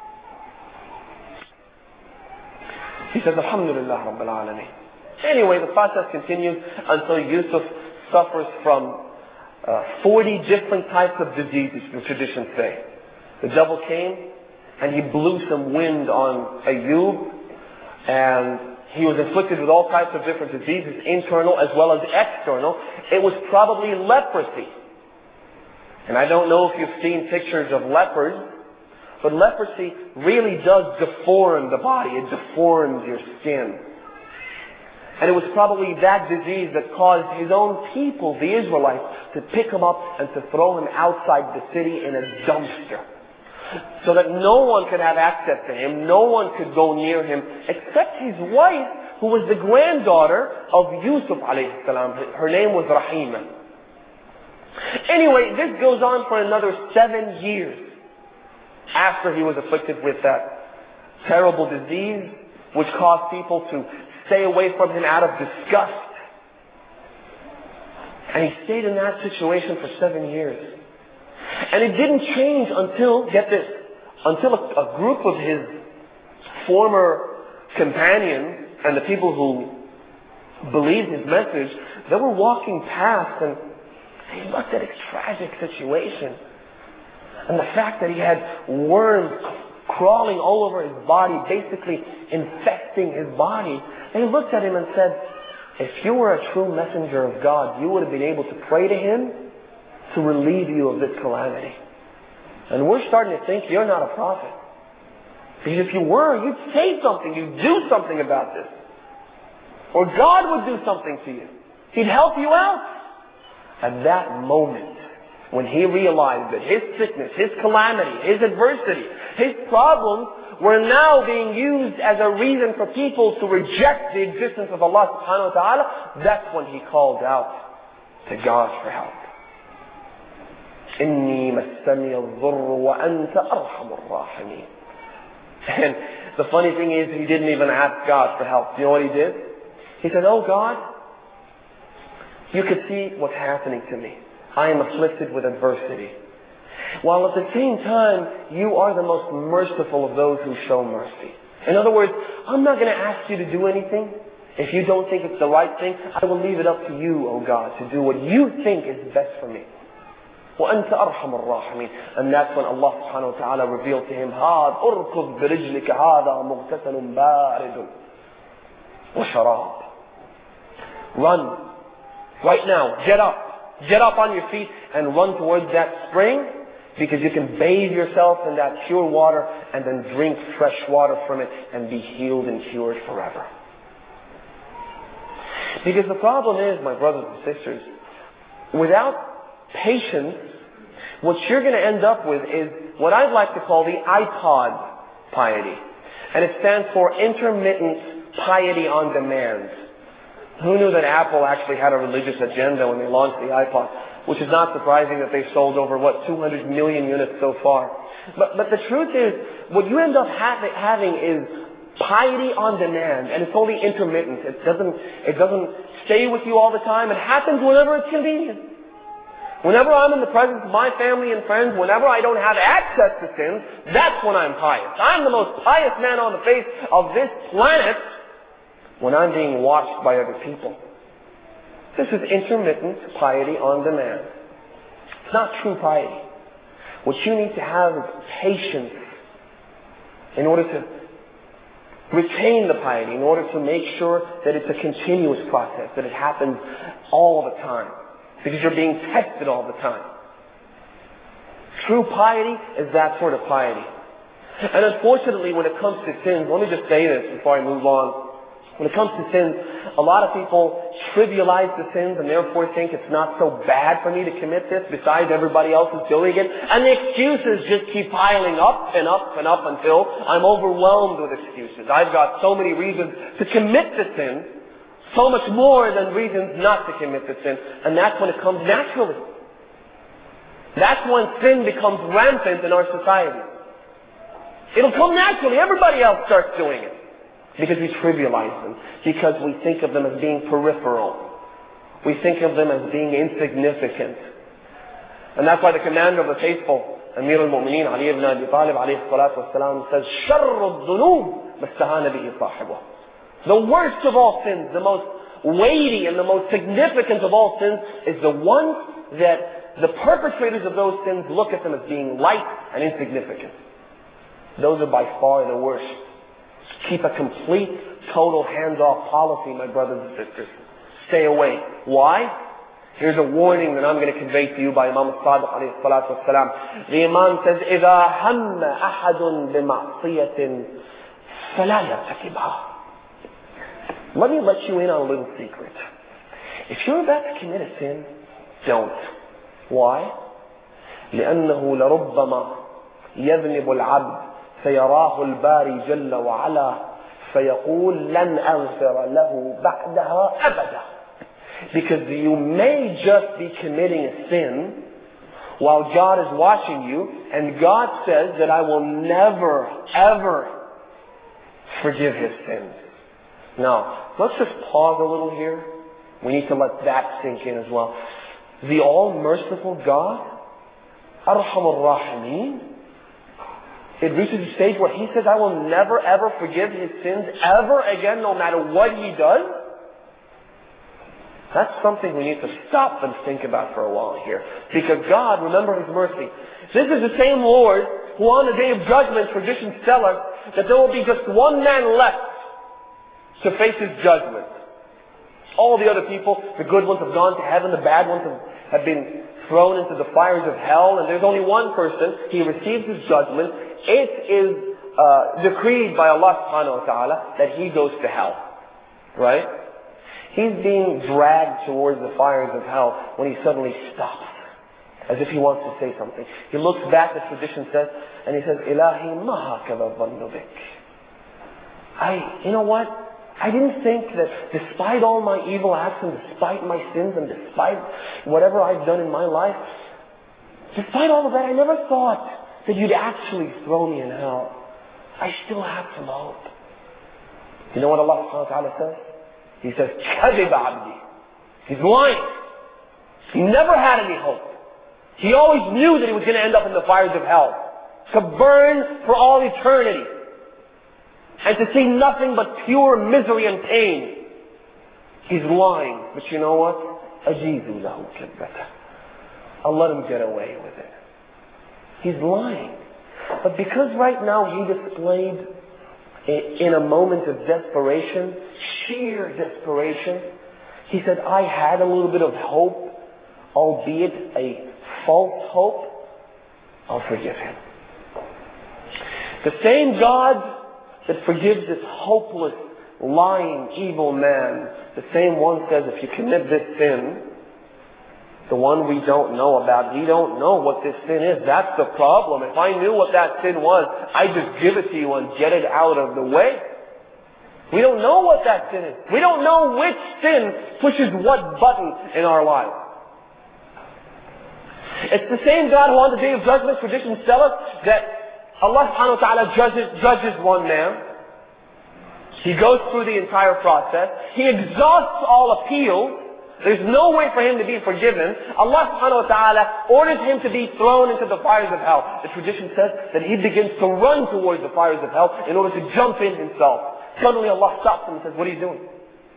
He says, Alhamdulillah Rabbil Alameen. Anyway, the process continues until Yusuf suffers from 40 different types of diseases, the traditions say. The devil came and he blew some wind on Ayyub, and he was afflicted with all types of different diseases, internal as well as external. It was probably leprosy. And I don't know if you've seen pictures of lepers, but leprosy really does deform the body. It deforms your skin. And it was probably that disease that caused his own people, the Israelites, to pick him up and to throw him outside the city in a dumpster, so that no one could have access to him, no one could go near him, except his wife, who was the granddaughter of Yusuf alayhi salam. Her name was Rahima. Anyway, this goes on for another 7 years after he was afflicted with that terrible disease, which caused people to stay away from him out of disgust. And he stayed in that situation for 7 years. And it didn't change until, get this, until a group of his former companions and the people who believed his message, they were walking past and they looked at his tragic situation. And the fact that he had worms crawling all over his body, basically infesting his body. They looked at him and said, if you were a true messenger of God, you would have been able to pray to him to relieve you of this calamity. And we're starting to think you're not a prophet. Because if you were, you'd say something, you'd do something about this. Or God would do something to you. He'd help you out. At that moment, when he realized that his sickness, his calamity, his adversity, his problems were now being used as a reason for people to reject the existence of Allah subhanahu wa ta'ala, that's when he called out to God for help. إِنِّي مَسَّنِيَ الضُّرُّ وَأَنْتَ أَرْحَمُ الرَّاحِمِينَ. And the funny thing is, he didn't even ask God for help. You know what he did? He said, oh God, you could see what's happening to me. I am afflicted with adversity. While at the same time, you are the most merciful of those who show mercy. In other words, I'm not going to ask you to do anything. If you don't think it's the right thing, I will leave it up to you, O God, to do what you think is best for me. وَأَنْتَ أَرْحَمُ الرَّاحِمِينَ. And that's when Allah subhanahu wa ta'ala revealed to him, هَذَا أُرْكُضْ بِرِجْلِكَ هَذَا مُغْتَسَلٌ بَارِدٌ وَشَرَابٌ. Run. Right now. Get up. Get up on your feet and run towards that spring, because you can bathe yourself in that pure water and then drink fresh water from it and be healed and cured forever. Because the problem is, my brothers and sisters, without patience, what you're going to end up with is what I'd like to call the iPod piety. And it stands for intermittent piety on demand. Who knew that Apple actually had a religious agenda when they launched the iPod? Which is not surprising that they've sold over, 200 million units so far. But the truth is, what you end up having is piety on demand, and it's only intermittent. It doesn't stay with you all the time. It happens whenever it's convenient. Whenever I'm in the presence of my family and friends, whenever I don't have access to sins, that's when I'm pious. I'm the most pious man on the face of this planet when I'm being watched by other people. This is intermittent piety on demand. It's not true piety. What you need to have is patience in order to retain the piety, in order to make sure that it's a continuous process, that it happens all the time. Because you're being tested all the time. True piety is that sort of piety. And unfortunately, when it comes to sins, let me just say this before I move on. When it comes to sins, a lot of people trivialize the sins and therefore think it's not so bad for me to commit this, besides everybody else is doing it. And the excuses just keep piling up and up and up until I'm overwhelmed with excuses. I've got so many reasons to commit the sin, so much more than reasons not to commit the sin. And that's when it comes naturally. That's when sin becomes rampant in our society. It'll come naturally. Everybody else starts doing it. Because we trivialize them. Because we think of them as being peripheral. We think of them as being insignificant. And that's why the commander of the faithful, Amir al-Mu'mineen, Ali ibn Abi Talib, alayhi salatu wasalam, says, شَرُّ الذُّنُوبِ مَسْتَهَانَ بِهِ صَاحِبُهُ. The worst of all sins, the most weighty and the most significant of all sins, is the one that the perpetrators of those sins look at them as being light and insignificant. Those are by far the worst. Keep a complete, total hands-off policy, my brothers and sisters. Stay away. Why? Here's a warning that I'm going to convey to you by Imam al-Sadiq alayhi salatu wasalam. The Imam says, إِذَا هَمَّ أَحَدٌ بِمَعْصِيَةٍ فَلَا يَرْتَكِبْهَا. Let me let you in on a little secret. If you're about to commit a sin, don't. Why? لأنه لربما يذنب العبد فيراه الباري جل وعلا فيقول لن أغفر له بعدها أبدا. Because you may just be committing a sin while God is watching you, and God says that I will never, ever forgive his sins. Now, let's just pause a little here. We need to let that sink in as well. The all-merciful God, Arhamur Rahimeen, it reaches a stage where he says, I will never ever forgive his sins ever again, no matter what he does. That's something we need to stop and think about for a while here. Because God, remember his mercy. This is the same Lord who on the day of judgment, traditions tell us that there will be just one man left to face his judgment. All the other people, the good ones have gone to heaven, the bad ones have been thrown into the fires of hell, and there's only one person. He receives his judgment. It is decreed by Allah subhanahu wa ta'ala that he goes to hell. Right? He's being dragged towards the fires of hell when he suddenly stops, as if he wants to say something. He looks back, the tradition says, and he says, Ilahi ma hakadha dhannu bik. You know what? I didn't think that despite all my evil acts and despite my sins and despite whatever I've done in my life, despite all of that, I never thought that you'd actually throw me in hell. I still have some hope. You know what Allah subhanahu wa ta'ala says? He says, كَذِبَ عَبْدِي. He's lying. He never had any hope. He always knew that he was going to end up in the fires of hell, to burn for all eternity, and to see nothing but pure misery and pain. He's lying. But you know what? أَجِيزُ لَهُ كَذْبَتَهُ. I'll let him get away with it. He's lying. But because right now he displayed in a moment of desperation, sheer desperation, he said, I had a little bit of hope, albeit a false hope, I'll forgive him. The same God that forgives this hopeless, lying, evil man, the same one says, if you commit this sin, the one we don't know about, we don't know what this sin is. That's the problem. If I knew what that sin was, I'd just give it to you and get it out of the way. We don't know what that sin is. We don't know which sin pushes what button in our lives. It's the same God who on the day of judgment, traditions tell us that Allah subhanahu wa ta'ala judges one man. He goes through the entire process. He exhausts all appeals. There's no way for him to be forgiven. Allah subhanahu wa ta'ala orders him to be thrown into the fires of hell. The tradition says that he begins to run towards the fires of hell in order to jump in himself. Suddenly Allah stops him and says, what are you doing?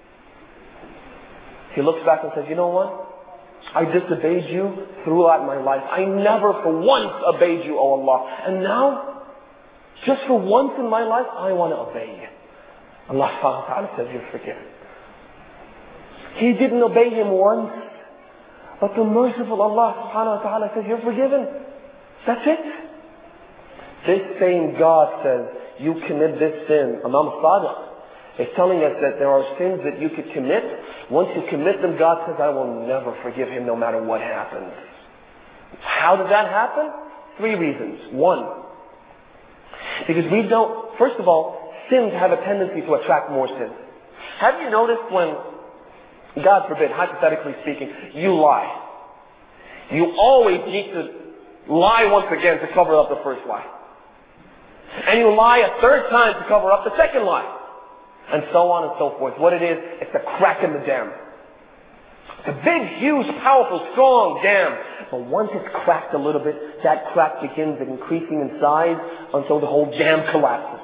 He looks back and says, you know what? I disobeyed you throughout my life. I never for once obeyed you, O Allah. And now, just for once in my life, I want to obey you. Allah subhanahu wa ta'ala says, you're forgiven. He didn't obey him once, but the merciful Allah subhanahu wa ta'ala says, you're forgiven. That's it. This same God says, you commit this sin. Imam Sadiq is telling us that there are sins that you could commit. Once you commit them, God says, I will never forgive him no matter what happens. How did that happen? 3 reasons. 1, because we don't, first of all, sins have a tendency to attract more sins. Have you noticed when, God forbid, hypothetically speaking, you lie? You always need to lie once again to cover up the first lie. And you lie a 3rd time to cover up the 2nd lie. And so on and so forth. What it is, it's a crack in the dam. It's a big, huge, powerful, strong dam. But once it's cracked a little bit, that crack begins increasing in size until the whole dam collapses.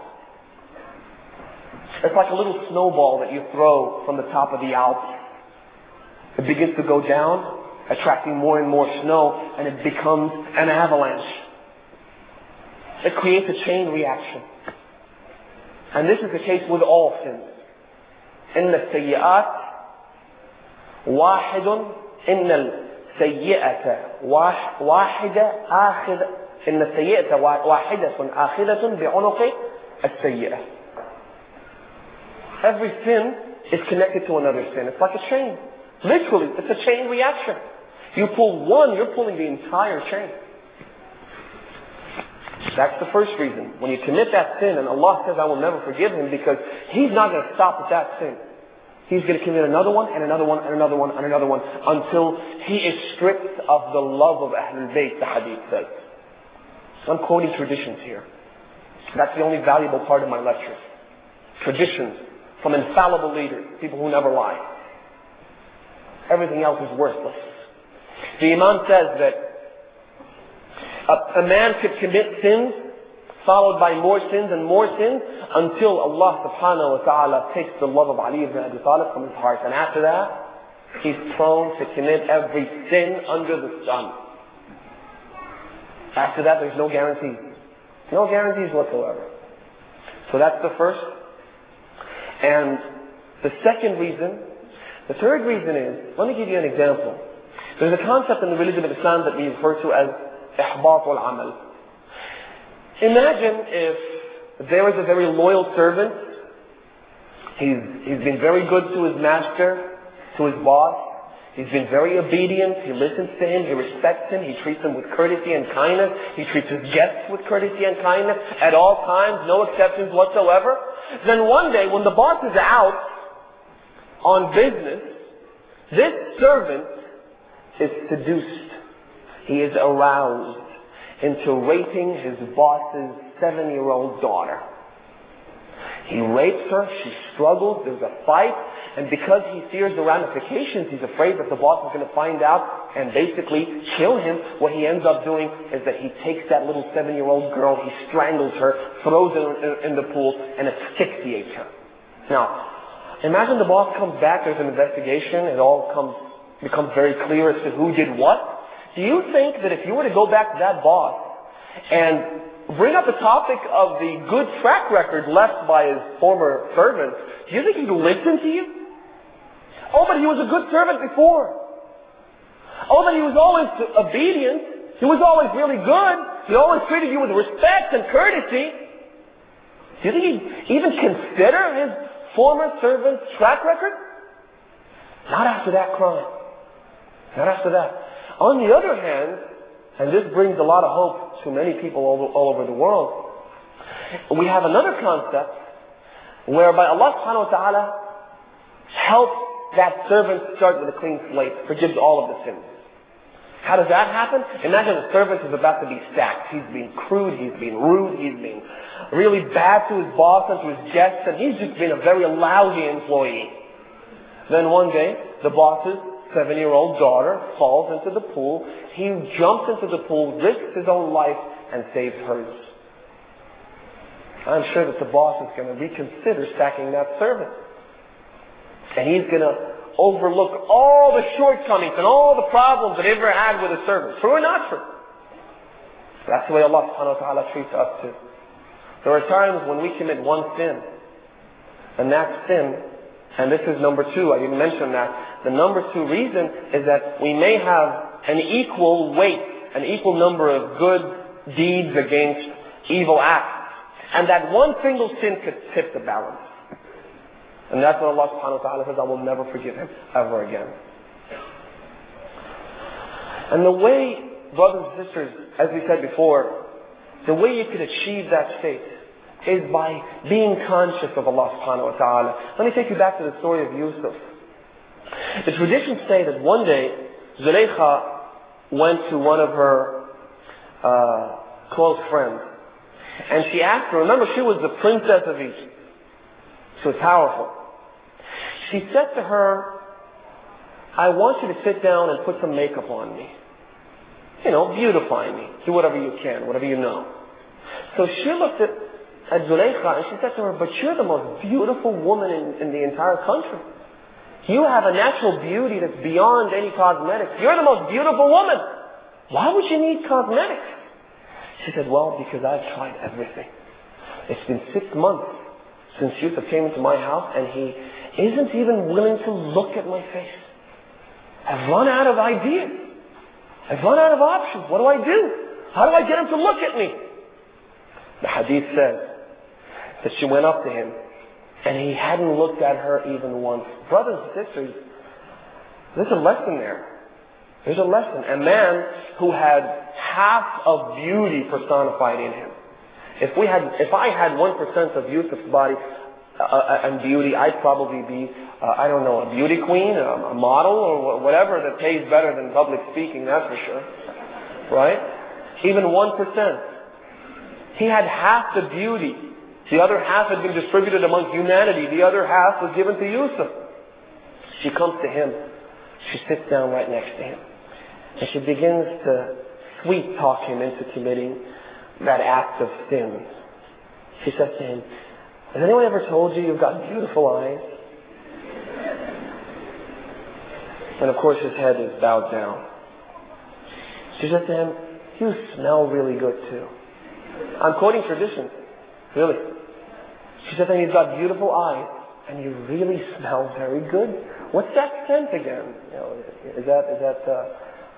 It's like a little snowball that you throw from the top of the Alps. It begins to go down, attracting more and more snow, and it becomes an avalanche. It creates a chain reaction. And this is the case with all sins. إن السيئات واحد إن السيئة واحدة آخذ إن السيئة واحدة آخذة بعنق السيئة. Every sin is connected to another sin. It's like a chain. Literally, it's a chain reaction. You pull one, you're pulling the entire chain. That's the first reason. When you commit that sin, and Allah says, I will never forgive him, because he's not going to stop at that sin. He's going to commit another one, and another one, and another one, and another one, until he is stripped of the love of Ahlul Bayt, the hadith says. I'm quoting traditions here. That's the only valuable part of my lecture. Traditions from infallible leaders, people who never lie. Everything else is worthless. The Imam says that a man could commit sins, followed by more sins and more sins, until Allah subhanahu wa ta'ala takes the love of Ali ibn Abi Talib from his heart. And after that, he's prone to commit every sin under the sun. After that, there's no guarantees. No guarantees whatsoever. So that's the first. And the second reason, the third reason is, let me give you an example. There's a concept in the religion of Islam that we refer to as إحباط العمل. Imagine if there is a very loyal servant. He's been very good to his master, to his boss. He's been very obedient. He listens to him. He respects him. He treats him with courtesy and kindness. He treats his guests with courtesy and kindness at all times, no exceptions whatsoever. Then one day, when the boss is out on business, this servant is seduced. He is aroused into raping his boss's 7-year-old daughter. He rapes her, she struggles, there's a fight, and because he fears the ramifications, he's afraid that the boss is going to find out and basically kill him. What he ends up doing is that he takes that little 7-year-old girl, he strangles her, throws her in the pool, and asphyxiates her. Now, imagine the boss comes back, there's an investigation, it all becomes very clear as to who did what. Do you think that if you were to go back to that boss and bring up the topic of the good track record left by his former servant, do you think he'd listen to you? Oh, but he was a good servant before. Oh, but he was always obedient. He was always really good. He always treated you with respect and courtesy. Do you think he'd even consider his former servant's track record? Not after that crime. Not after that. On the other hand, and this brings a lot of hope to many people all over the world, we have another concept whereby Allah subhanahu wa ta'ala helps that servant start with a clean slate, forgives all of the sins. How does that happen? Imagine a servant is about to be sacked. He's being crude, he's being rude, he's being really bad to his boss and to his guests, and he's just been a very lousy employee. Then one day, the boss's 7-year-old daughter falls into the pool. He jumps into the pool, risks his own life, and saves hers. I'm sure that the boss is going to reconsider sacking that servant. And he's going to overlook all the shortcomings and all the problems that he ever had with a servant. True or not true? That's the way Allah subhanahu wa ta'ala treats us too. There are times when we commit one sin, and that sin, and this is number two, I didn't mention that, the number two reason is that we may have an equal weight, an equal number of good deeds against evil acts. And that one single sin could tip the balance. And that's what Allah subhanahu wa ta'ala says, I will never forgive him ever again. And the way, brothers and sisters, as we said before, the way you could achieve that state is by being conscious of Allah subhanahu wa ta'ala. Let me take you back to the story of Yusuf. The traditions say that one day, Zulaykha went to one of her close friends. And she asked her, remember she was the princess of Egypt. She was powerful. She said to her, I want you to sit down and put some makeup on me. You know, beautify me. Do whatever you can, whatever you know. So she looked at Zulaykha and she said to her, but you're the most beautiful woman in the entire country. You have a natural beauty that's beyond any cosmetics. You're the most beautiful woman. Why would you need cosmetics? She said, well, because I've tried everything. It's been 6 months since Yusuf came into my house and he isn't even willing to look at my face. I've run out of ideas. I've run out of options. What do I do? How do I get him to look at me? The hadith says that she went up to him and he hadn't looked at her even once. Brothers and sisters, there's a lesson there. There's a lesson. A man who had half of beauty personified in him. If I had 1% of Yusuf's body and beauty, I'd probably be, I don't know, a beauty queen, a model, or whatever that pays better than public speaking, that's for sure. Right? Even 1%. He had half the beauty. The other half had been distributed among humanity. The other half was given to Yusuf. She comes to him. She sits down right next to him. And she begins to sweet talk him into committing that act of sin. She says to him, has anyone ever told you you've got beautiful eyes? And of course his head is bowed down. She says to him, you smell really good too. I'm quoting tradition. Really. She says to him, you've got beautiful eyes and you really smell very good. What's that scent again? You know, is that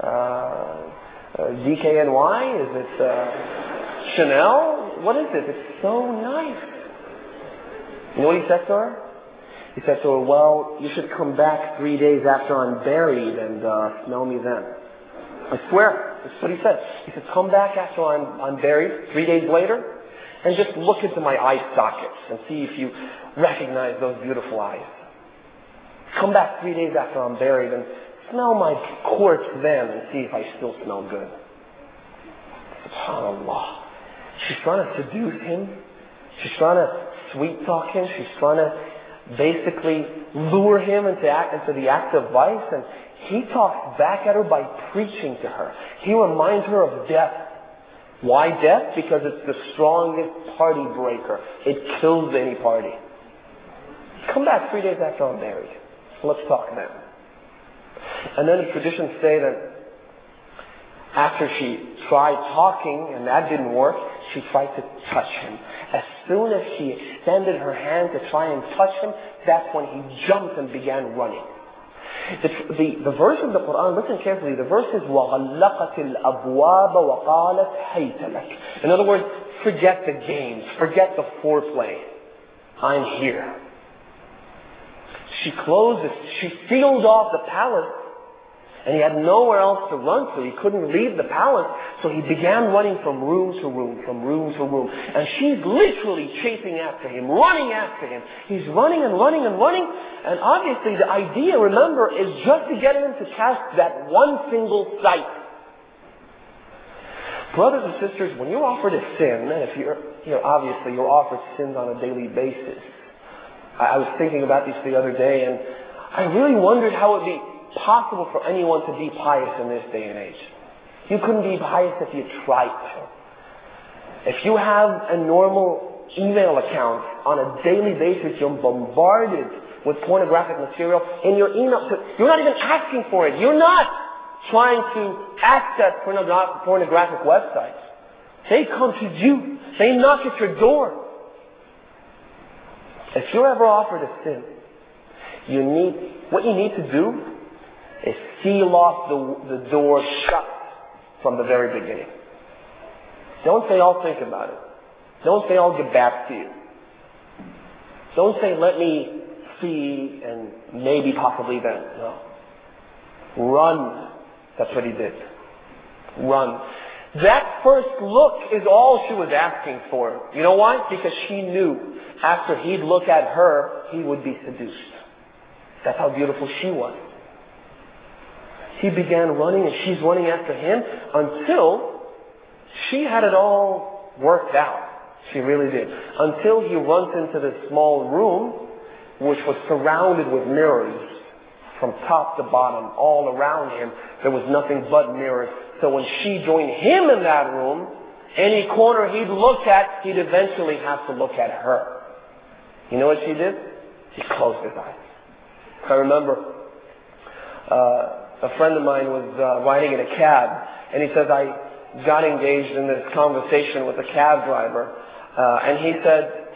DKNY? Is it Chanel? What is it? It's so nice. You know what he said to her? He said to her, well, you should come back 3 days after I'm buried and smell me then. I swear, that's what he said. He said, come back after I'm buried 3 days later and just look into my eye sockets and see if you recognize those beautiful eyes. Come back 3 days after I'm buried and smell my corpse then and see if I still smell good. SubhanAllah. She's trying to seduce him. She's trying to sweet talk him. She's trying to basically lure him into the act of vice. And he talks back at her by preaching to her. He reminds her of death. Why death? Because it's the strongest party breaker. It kills any party. Come back 3 days after I'm buried. Let's talk then. And then the traditions say that after she tried talking and that didn't work, she tried to touch him. As soon as she extended her hand to try and touch him, that's when he jumped and began running. The verse of the Quran, listen carefully, the verse is وَغَلَّقَتِ الْأَبْوَابَ وَقَالَتْ حَيْتَ لَكَ. In other words, forget the games, forget the foreplay. I'm here. She closed, she sealed off the palace, And he had nowhere else to run to. He couldn't leave the palace. So he began running from room to room, from room to room. And she's literally chasing after him, running after him. He's running and running and running. And obviously the idea, remember, is just to get him to cast that one single sight. Brothers and sisters, when you're offered a sin, and if obviously you're offered sins on a daily basis. I was thinking about this the other day, and I really wondered how it would be possible for anyone to be pious in this day and age. You couldn't be pious if you tried to. If you have a normal email account on a daily basis, you're bombarded with pornographic material in your email. You're not even asking for it. You're not trying to access pornographic websites. They come to you. They knock at your door. If you're ever offered a sin, what you need to do is seal off the door shut from the very beginning. Don't say, I'll think about it. Don't say, I'll get back to you. Don't say, let me see and maybe possibly then. No. Run. That's what he did. Run. That first look is all she was asking for. You know why? Because she knew after he'd look at her, he would be seduced. That's how beautiful she was. He began running and she's running after him until she had it all worked out. She really did. Until he runs into this small room which was surrounded with mirrors from top to bottom all around him. There was nothing but mirrors. So when she joined him in that room, any corner he'd look at, he'd eventually have to look at her. You know what she did? He closed his eyes. I remember a friend of mine was riding in a cab, and he says, I got engaged in this conversation with a cab driver, and he said,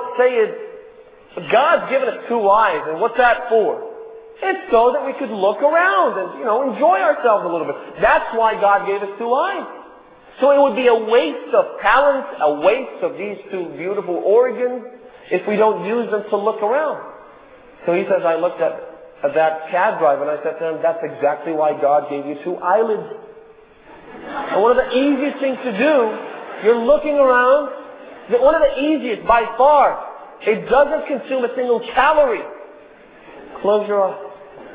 God's given us two eyes, and what's that for? It's so that we could look around and, enjoy ourselves a little bit. That's why God gave us two eyes. So it would be a waste of talent, a waste of these two beautiful organs if we don't use them to look around. So he says, I looked at that cab driver and I said to him, that's exactly why God gave you two eyelids. And one of the easiest things to do, you're looking around, one of the easiest by far, it doesn't consume a single calorie. Close your eyes.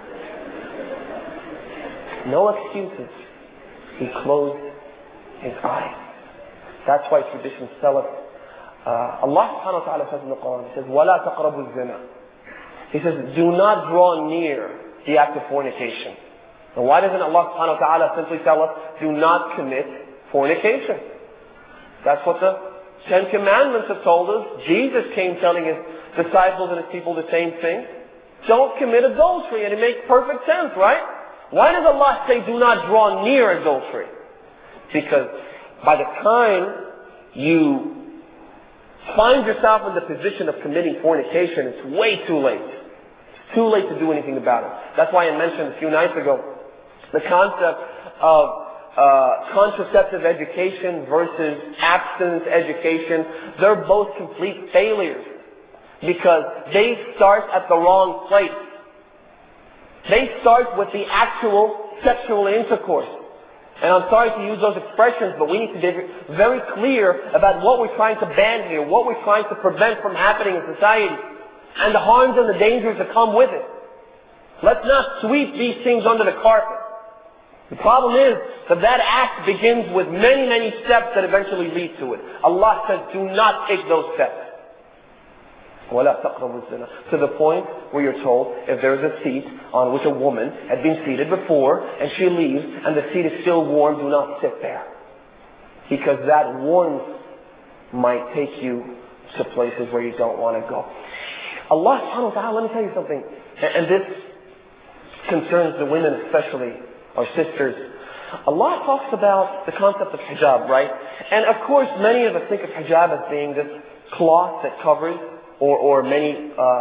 No excuses. He closed his eyes. That's why traditions tell us. Allah subhanahu wa ta'ala says in the Quran, He says, وَلَا تَقْرَبُوا الزِّنَا. He says, do not draw near the act of fornication. And why doesn't Allah subhanahu wa ta'ala simply tell us, do not commit fornication? That's what the Ten Commandments have told us. Jesus came telling his disciples and his people the same thing. Don't commit adultery, and it makes perfect sense, right? Why does Allah say do not draw near adultery? Because by the time you find yourself in the position of committing fornication, it's way too late. It's too late to do anything about it. That's why I mentioned a few nights ago the concept of contraceptive education versus abstinence education. They're both complete failures because they start at the wrong place. They start with the actual sexual intercourse. And I'm sorry to use those expressions, but we need to be very clear about what we're trying to ban here, what we're trying to prevent from happening in society, and the harms and the dangers that come with it. Let's not sweep these things under the carpet. The problem is that act begins with many, many steps that eventually lead to it. Allah says, do not take those steps. وَلَا تَقْرَبُوا الزِّنَا. To the point where you're told, if there's a seat on which a woman had been seated before, and she leaves, and the seat is still warm, do not sit there. Because that warmth might take you to places where you don't want to go. Allah subhanahu wa ta'ala, let me tell you something, and this concerns the women especially, our sisters. Allah talks about the concept of hijab, right? And of course, many of us think of hijab as being this cloth that covers, or many,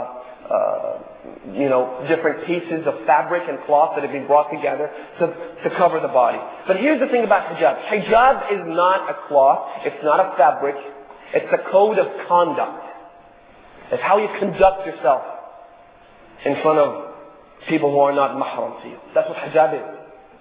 different pieces of fabric and cloth that have been brought together to cover the body. But here's the thing about hijab. Hijab is not a cloth. It's not a fabric. It's a code of conduct. It's how you conduct yourself in front of people who are not mahram to you. That's what hijab is.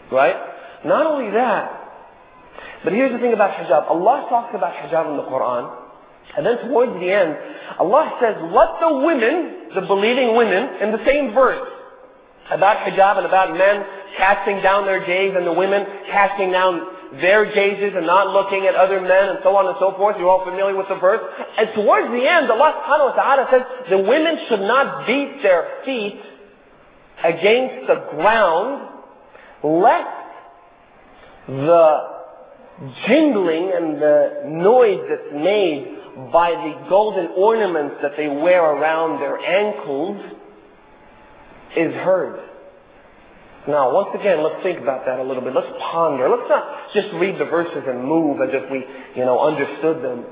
Right? Not only that, but here's the thing about hijab. Allah talks about hijab in the Quran, and then towards the end, Allah says, let the women, the believing women, in the same verse, about hijab and about men casting down their gaze and the women casting down their gazes and not looking at other men and so on and so forth. You're all familiar with the verse. And towards the end, Allah subhanahu wa ta'ala says, the women should not beat their feet against the ground, lest the jingling and the noise that's made by the golden ornaments that they wear around their ankles is heard. Now, once again, let's think about that a little bit. Let's ponder. Let's not just read the verses and move as if we, understood them.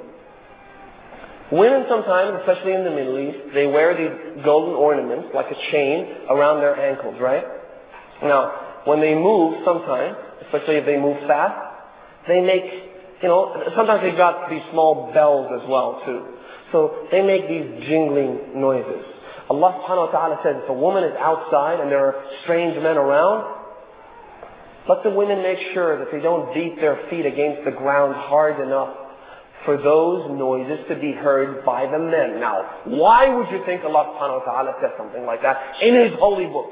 Women sometimes, especially in the Middle East, they wear these golden ornaments, like a chain, around their ankles, right? Now, when they move sometimes, especially if they move fast, they make, sometimes they've got these small bells as well, too. So they make these jingling noises. Allah subhanahu wa ta'ala says, if a woman is outside and there are strange men around, let the women make sure that they don't beat their feet against the ground hard enough for those noises to be heard by the men. Now, why would you think Allah subhanahu wa ta'ala says something like that in His holy book?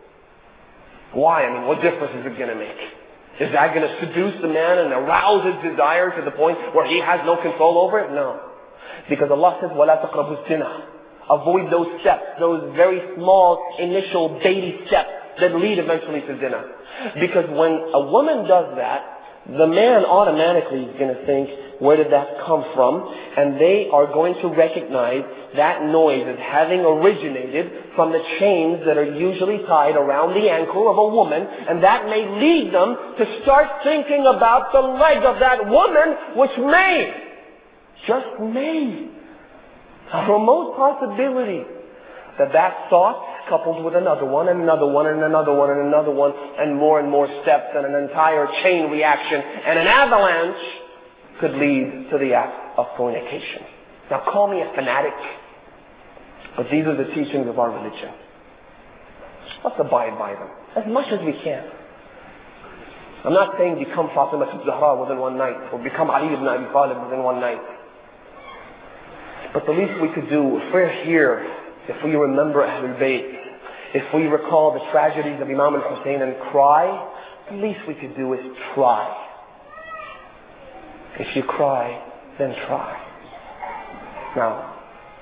Why? I mean, what difference is it going to make? Is that going to seduce the man and arouse his desire to the point where he has no control over it? No. Because Allah says, وَلَا تَقْرَبُوا الزِّنَا. Avoid those steps, those very small initial baby steps that lead eventually to zina. Because when a woman does that, the man automatically is going to think, where did that come from? And they are going to recognize that noise as having originated from the chains that are usually tied around the ankle of a woman, and that may lead them to start thinking about the leg of that woman, which may, just may, a remote possibility that thought, coupled with another one, and another one, and another one, and another one, and more steps, and an entire chain reaction, and an avalanche could lead to the act of fornication. Now call me a fanatic, but these are the teachings of our religion. Let's abide by them as much as we can. I'm not saying become Fatima al-Zahra within one night, or become Ali ibn Abi Talib within one night. But the least we could do, if we're here, if we remember Ahlul Bayt, if we recall the tragedies of Imam al-Hussein and cry, the least we could do is try. If you cry, then try. Now,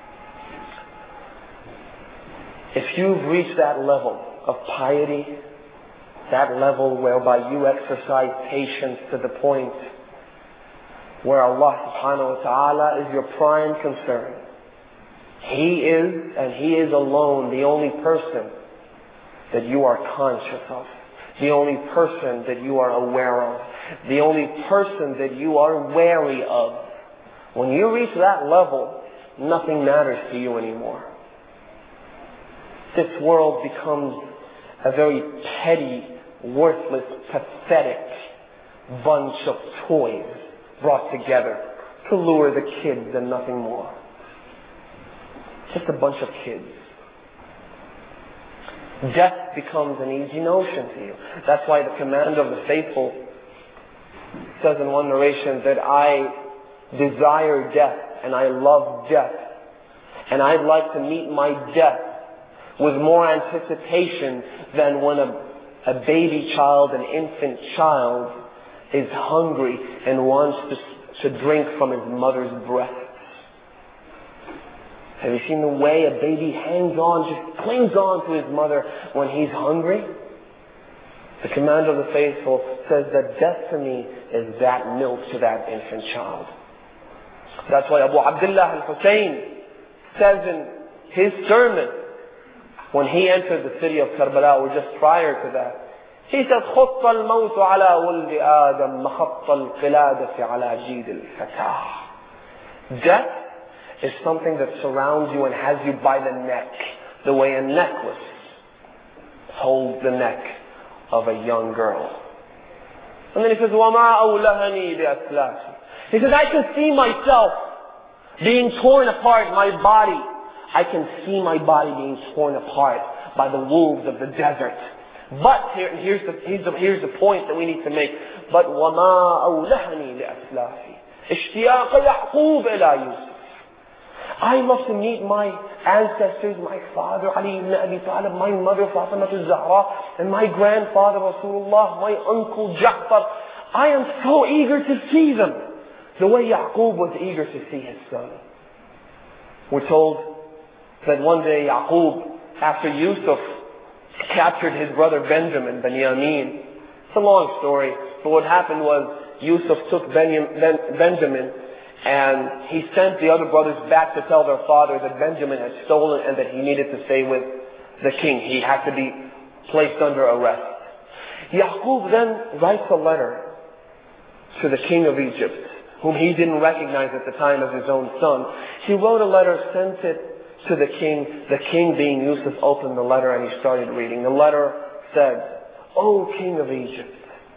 if you've reached that level of piety, that level whereby you exercise patience to the point where Allah subhanahu wa ta'ala is your prime concern. He is, and He is alone, the only person that you are conscious of, the only person that you are aware of, the only person that you are wary of. When you reach that level, nothing matters to you anymore. This world becomes a very petty, worthless, pathetic bunch of toys brought together to lure the kids and nothing more. Just a bunch of kids. Death becomes an easy notion to you. That's why the commander of the faithful says in one narration that I desire death and I love death. And I'd like to meet my death with more anticipation than when a baby child, an infant child, is hungry and wants to drink from his mother's breast. Have you seen the way a baby hangs on, just clings on to his mother when he's hungry? The commander of the faithful says that death to me is that milk to that infant child. That's why Abu Abdullah al-Hussein says in his sermon, when he entered the city of Karbala, or just prior to that, he said, خُطَّ الْمَوْتُ عَلَى وُلْدِ آدَمْ مَخَطَّ الْقِلَادَةِ عَلَى جِيدِ الْفَتَاةِ. Death is something that surrounds you and has you by the neck, the way a necklace holds the neck of a young girl. And then he says, وَمَا أَوْلَهَنِي بِأَسْلَافِ. He says, I can see myself being torn apart, my body. I can see my body being torn apart by the wolves of the desert, But here's the point that we need to make. But وَمَا أَوْلَهَنِي لِأَسْلَافِي اشْتِيَاقَ يَعْقُوبَ إِلَى يُوسُف. I love to meet my ancestors, my father Ali ibn Abi Talib, my mother Fatima al-Zahra, and my grandfather Rasulullah, my uncle Ja'far. I am so eager to see them, the way Yaqub was eager to see his son. We're told that one day Yaqub, after Yusuf captured his brother Benjamin, Benjamin. It's a long story, but what happened was Yusuf took Benjamin and he sent the other brothers back to tell their father that Benjamin had stolen and that he needed to stay with the king. He had to be placed under arrest. Yaqub then writes a letter to the king of Egypt, whom he didn't recognize at the time as his own son. He wrote a letter, sent it to the king. The king, being Yusuf, opened the letter and he started reading. The letter said, "O king of Egypt,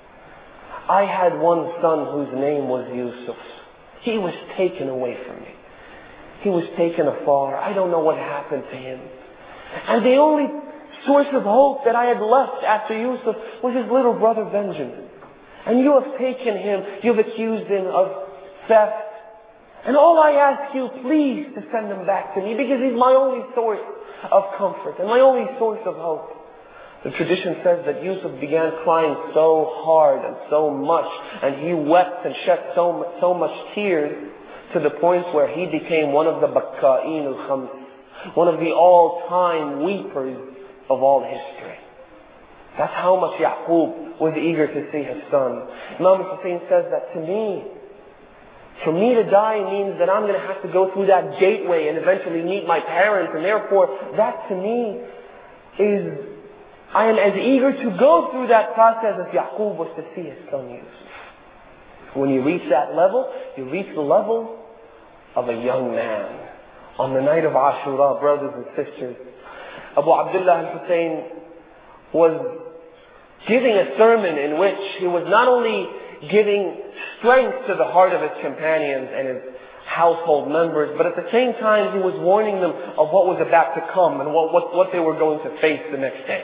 I had one son whose name was Yusuf. He was taken away from me. He was taken afar. I don't know what happened to him. And the only source of hope that I had left after Yusuf was his little brother Benjamin. And you have taken him, you've accused him of theft. And all I ask you, please, to send him back to me, because he's my only source of comfort and my only source of hope." The tradition says that Yusuf began crying so hard and so much, and he wept and shed so much tears, to the point where he became one of the Bakka'in al-Khams, one of the all-time weepers of all history. That's how much Yaqub was eager to see his son. Imam Hussein says that to me, for me to die means that I'm going to have to go through that gateway and eventually meet my parents, and therefore that to me is, I am as eager to go through that process as Yaqub was to see his son Yusuf. When you reach that level, you reach the level of a young man. On the night of Ashura, brothers and sisters, Abu Abdullah al-Hussein was giving a sermon in which he was not only giving strength to the heart of his companions and his household members, but at the same time he was warning them of what was about to come and what they were going to face the next day.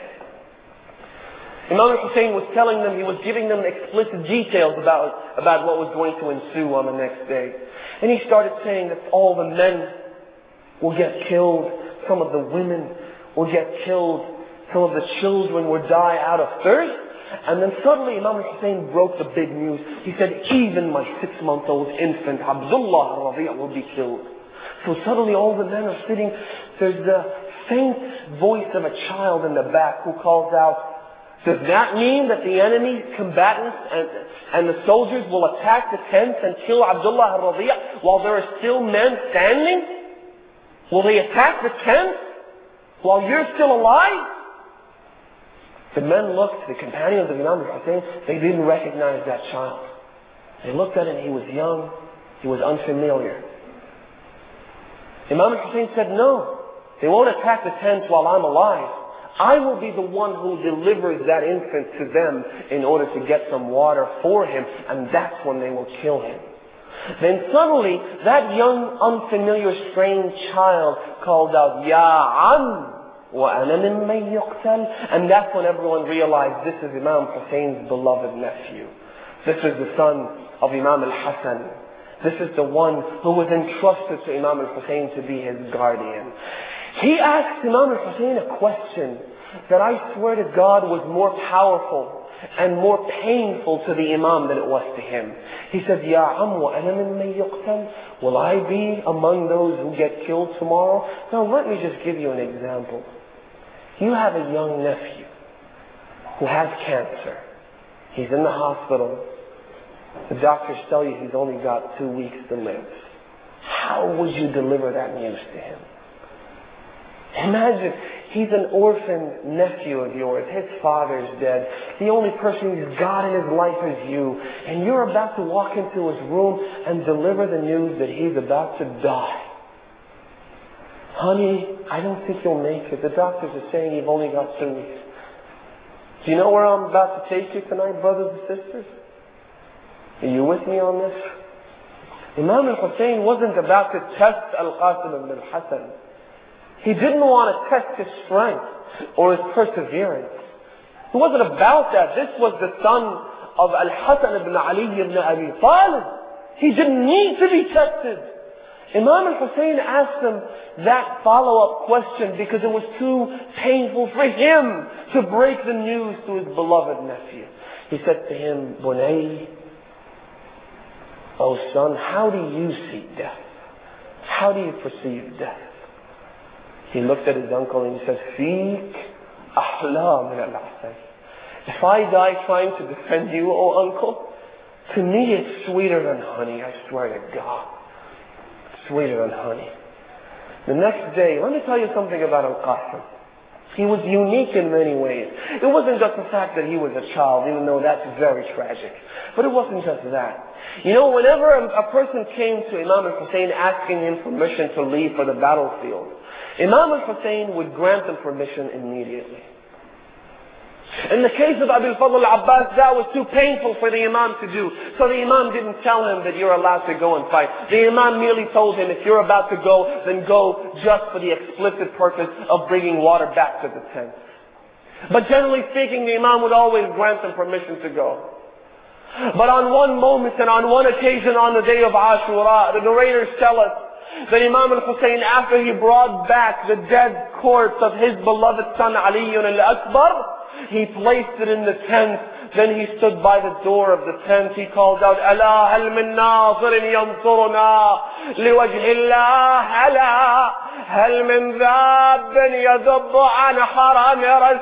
Imam Hussein was telling them, he was giving them explicit details about what was going to ensue on the next day. And he started saying that all the men will get killed, some of the women will get killed, some of the children will die out of thirst. And then suddenly Imam Hussein broke the big news. He said, even my 6-month-old infant, Abdullah al-Rabi' will be killed. So suddenly all the men are sitting. There's the faint voice of a child in the back who calls out, "Does that mean that the enemy combatants and the soldiers will attack the tents and kill Abdullah al-Rabi' while there are still men standing? Will they attack the tents while you're still alive?" The men looked, the companions of Imam Hussein, they didn't recognize that child. They looked at him, he was young, he was unfamiliar. Imam Hussein said, "No, they won't attack the tents while I'm alive. I will be the one who delivers that infant to them in order to get some water for him, and that's when they will kill him." Then suddenly, that young, unfamiliar, strange child called out, "Ya Am, وَأَنَا مِمَّنْ يُقْتَلْ." And that's when everyone realized this is Imam Hussein's beloved nephew. This is the son of Imam al-Hasan. This is the one who was entrusted to Imam al-Hussein to be his guardian. He asked Imam al-Hussein a question that I swear to God was more powerful and more painful to the Imam than it was to him. He said, "Ya Am, wa ana mimman yuqtal? Will I be among those who get killed tomorrow?" Now let me just give you an example. You have a young nephew who has cancer. He's in the hospital. The doctors tell you he's only got 2 weeks to live. How would you deliver that news to him? Imagine, he's an orphaned nephew of yours. His father's dead. The only person he's got in his life is you. And you're about to walk into his room and deliver the news that he's about to die. "Honey, I don't think you'll make it. The doctors are saying you've only got 2 weeks." Do you know where I'm about to take you tonight, brothers and sisters? Are you with me on this? Imam al-Hussein wasn't about to test al-Qasim ibn al-Hasan. He didn't want to test his strength or his perseverance. It wasn't about that. This was the son of Al-Hasan ibn Ali ibn Abi Talib. He didn't need to be tested. Imam al-Hussein asked him that follow-up question because it was too painful for him to break the news to his beloved nephew. He said to him, Bunay, oh son, how do you see death? How do you perceive death? He looked at his uncle and he said, Feek ahla min al-Hussein. If I die trying to defend you, oh uncle, to me it's sweeter than honey, I swear to God. Sweeter than honey. The next day, let me tell you something about Al-Qasim. He was unique in many ways. It wasn't just the fact that he was a child, even though that's very tragic. But it wasn't just that. You know, whenever a person came to Imam al-Hussein asking him permission to leave for the battlefield, Imam al-Hussein would grant them permission immediately. In the case of Abu al-Fadl al-Abbas, that was too painful for the Imam to do. So the Imam didn't tell him that you're allowed to go and fight. The Imam merely told him, if you're about to go, then go just for the explicit purpose of bringing water back to the tent. But generally speaking, the Imam would always grant them permission to go. But on one moment and on one occasion on the day of Ashura, the narrators tell us that Imam al-Hussein, after he brought back the dead corpse of his beloved son Ali al-Akbar, he placed it in the tent. Then he stood by the door of the tent. He called out, Ala hal min nasirin yansuruna liwajhillah, ala hal min dhabbin yadubbu an haram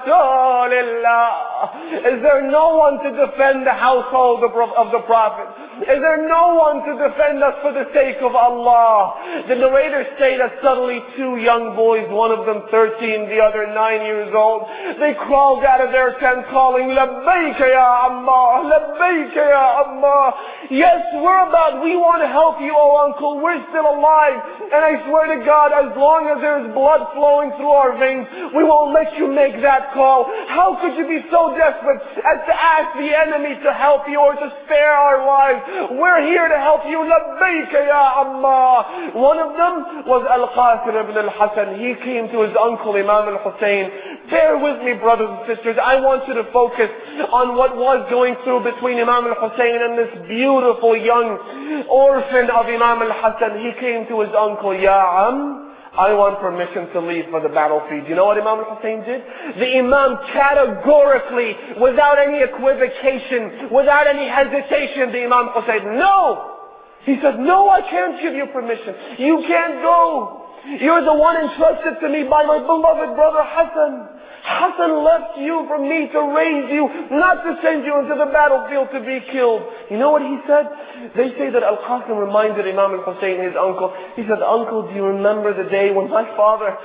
Rasulillah. Is there no one to defend the household of the Prophet? Is there no one to defend us for the sake of Allah? The narrators say that suddenly two young boys, one of them 13, the other 9 years old, they crawled out of their tent calling, Labbayka ya Ammar, Labbayka ya Ammar. Yes, we want to help you, oh uncle, we're still alive. And I swear to God, as long as there's blood flowing through our veins, we won't let you make that call. How could you be so desperate as to ask the enemy to help you or to spare our lives? We're here to help you. Labbayka ya Ammar. One of them was Al-Qasim ibn al-Hasan. He came to his uncle Imam al-Hussein. Bear with me, brothers and sisters. I want you to focus on what was going through between Imam al-Hussein and this beautiful young orphan of Imam al-Hasan. He came to his uncle, Ya Am, I want permission to leave for the battlefield. You know what Imam al-Hussein did? The Imam categorically, without any equivocation, without any hesitation, the Imam said, no! He said, no, I can't give you permission. You can't go. You're the one entrusted to me by my beloved brother Hassan. Hassan left you for me to raise you, not to send you into the battlefield to be killed. You know what he said? They say that Al-Qasim reminded Imam al-Hussein, his uncle. He said, Uncle, do you remember the day when my father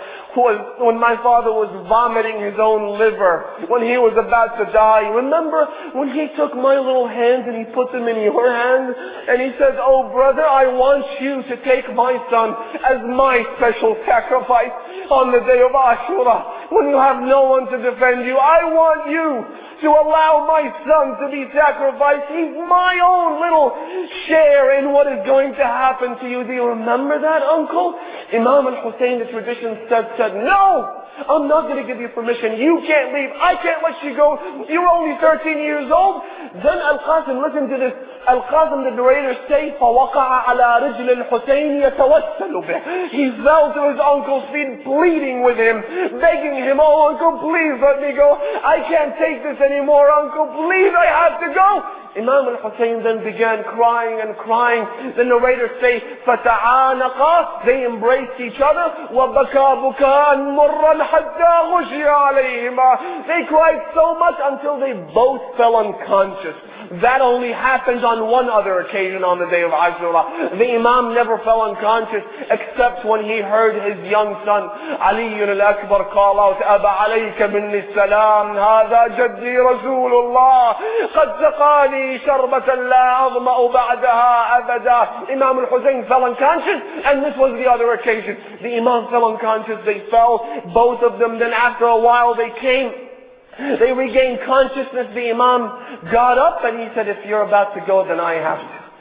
was vomiting his own liver, when he was about to die? Remember when he took my little hands and he put them in your hands? And he said, oh brother, I want you to take my son as my special sacrifice on the day of Ashura, when you have no one to defend you. I want you to allow my son to be sacrificed. He's my own little share in what is going to happen to you. Do you remember that, uncle? Imam al-Hussein, the tradition said, no! I'm not going to give you permission. You can't leave. I can't let you go. You're only 13 years old. Then Al-Qasim, listen to this. Al-Qasim, the narrator, say, فَوَقَعَ عَلَى رِجْلِ الْحُسَيْنِ يَتَوَسَّلُ بِهِ. He fell to his uncle's feet, pleading with him, begging him, oh uncle, please let me go. I can't take this anymore, uncle. Please, I have to go. Imam al-Hussein then began crying and crying. The narrators say, فَتَعَانَقَا. They embraced each other. وَبَكَى بُكَاءً مُرًّا حَتَّى غُشِيَ عَلَيْهِمَا. They cried so much until they both fell unconscious. That only happened on one other occasion on the day of Ashura. The Imam never fell unconscious except when he heard his young son Ali al-Akbar call out, أَبَا عَلَيْكَ مِنِّي السَّلَامِ هَذَا جَدِّي رَسُولُ اللَّهِ قَدْ سَقَانِي شَرْبَةً لَا أَظْمَأُ بَعْدَهَا أَبَدًا. Imam al-Hussein fell unconscious, and this was the other occasion. The Imam fell unconscious, they fell, both of them. Then after a while they regained consciousness. The Imam got up and he said, if you're about to go, then I have to.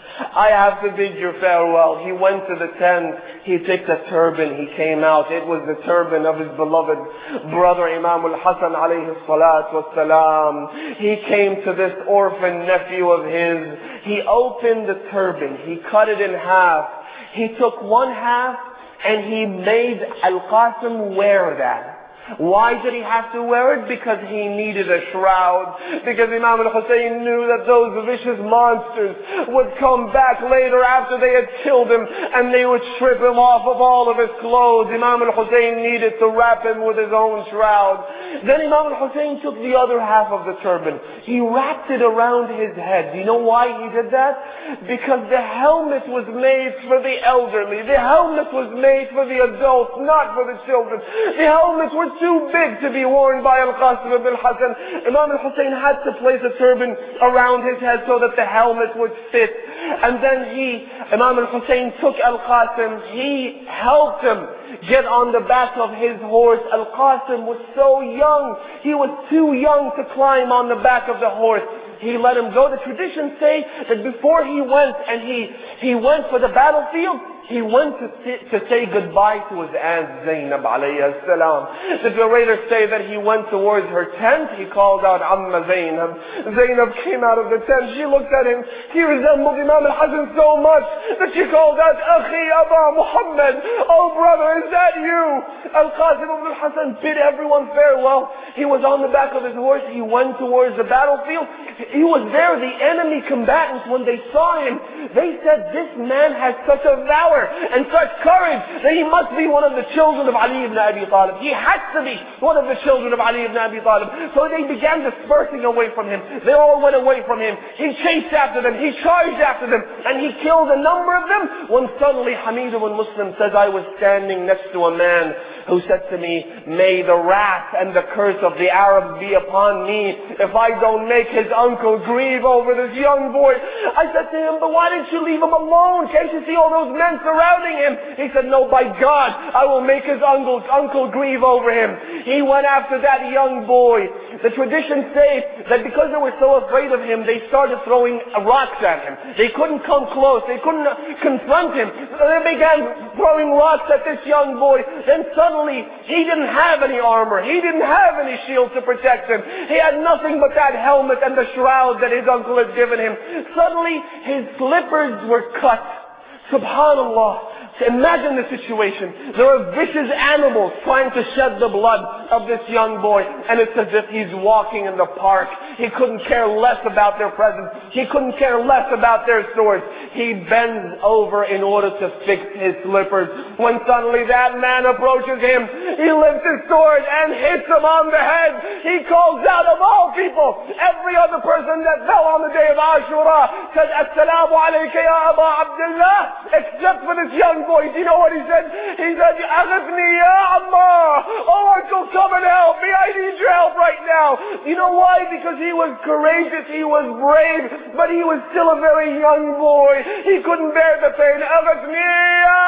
I have to bid you farewell. He went to the tent. He took the turban. He came out. It was the turban of his beloved brother Imam al-Hasan alayhi salatu wassalam. He came to this orphan nephew of his. He opened the turban. He cut it in half. He took one half and he made Al-Qasim wear that. Why did he have to wear it? Because he needed a shroud. Because Imam al-Hussein knew that those vicious monsters would come back later after they had killed him and they would strip him off of all of his clothes. Imam al-Hussein needed to wrap him with his own shroud. Then Imam al-Hussein took the other half of the turban. He wrapped it around his head. Do you know why he did that? Because the helmet was made for the elderly. The helmet was made for the adults, not for the children. The helmets were too big to be worn by Al-Qasim ibn al-Hasan. Imam al-Hussein had to place a turban around his head so that the helmet would fit. And then Imam al-Hussein took Al-Qasim. He helped him get on the back of his horse. Al-Qasim was so young. He was too young to climb on the back of the horse. He let him go. The traditions say that before he went and he went for the battlefield, he went to say goodbye to his aunt Zainab alayhi salam. The narrators say that he went towards her tent. He called out Amma Zainab. Zainab came out of the tent. She looked at him. He resembled Imam al-Hasan so much that she called out, Akhi Aba Muhammad. Oh brother, is that you? Al-Qasim ibn al-Hasan bid everyone farewell. He was on the back of his horse. He went towards the battlefield. He was there. The enemy combatants, when they saw him, they said, this man has such a valor and such courage that he must be one of the children of Ali ibn Abi Talib. He has to be one of the children of Ali ibn Abi Talib. So they began dispersing away from him. They all went away from him. He chased after them. He charged after them. And he killed a number of them. When suddenly Hamid ibn Muslim says, I was standing next to a man who said to me, may the wrath and the curse of the Arabs be upon me if I don't make his uncle grieve over this young boy. I said to him, but why didn't you leave him alone? Can't you see all those men surrounding him? He said, no, by God, I will make his uncle grieve over him. He went after that young boy. The traditions say that because they were so afraid of him, they started throwing rocks at him. They couldn't come close. They couldn't confront him. So they began throwing rocks at this young boy. Then suddenly, he didn't have any armor. He didn't have any shield to protect him. He had nothing but that helmet and the shroud that his uncle had given him. Suddenly, his slippers were cut. Subhanallah. Imagine the situation. There are vicious animals trying to shed the blood of this young boy, and it's as if he's walking in the park. He couldn't care less about their presence. He couldn't care less about their swords. He bends over in order to fix his slippers. When suddenly that man approaches him, he lifts his sword and hits him on the head. He calls out, of all people, every other person that fell on the day of Ashura said, Assalamu alayka ya Aba Abdullah, except for this young boy. Do you know what he said? He said, Aghithni ya Ammar. Oh, uncle, come and help me. I need your help right now. You know why? Because he was courageous. He was brave. But he was still a very young boy. He couldn't bear the pain. Aghithni ya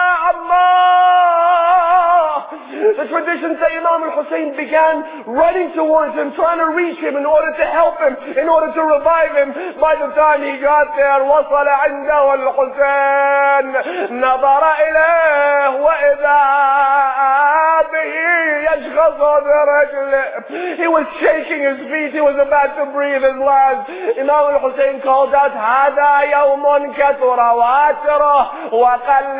Ammar. The traditions say Imam al-Hussein began running towards him, trying to reach him in order to help him, in order to revive him. By the time he got there, وصل عنده الحسين نظر إليه وإذا به يشخص برجله. He was shaking his feet. He was about to breathe his last. Imam al-Hussein called out, هذا يوم كثر واتره وقل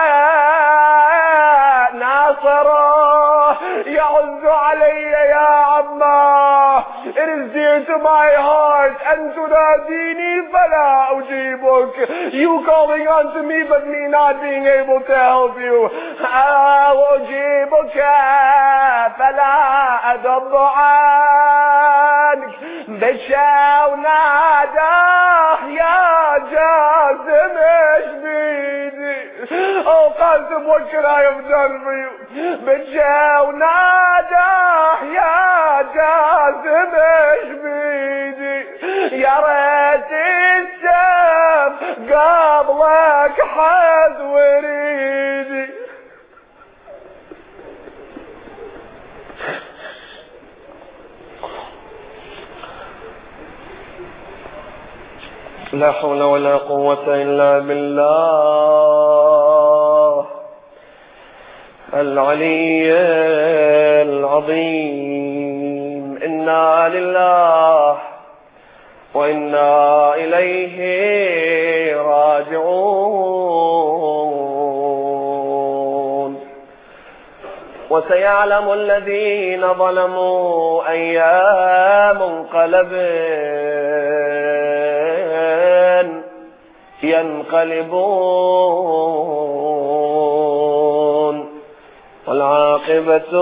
ناصره يعز علي يا عمار. It is dear to my heart. أن تناديني فلا أجيبك. You calling unto me but me not being able to help you. أجيبك فلا أدب عنك. بشا وناداه يا جاسم ايش بيدي. Oh Qasim, what could I have done for you? بشا وناداه يا جاسم ايش بيدي. يا ريت السيف قبلك حد وريدي. لا حول ولا قوة إلا بالله العلي العظيم. إنا لله وإنا إليه راجعون. وسيعلم الذين ظلموا أي منقلب ينقلبون، والعاقبة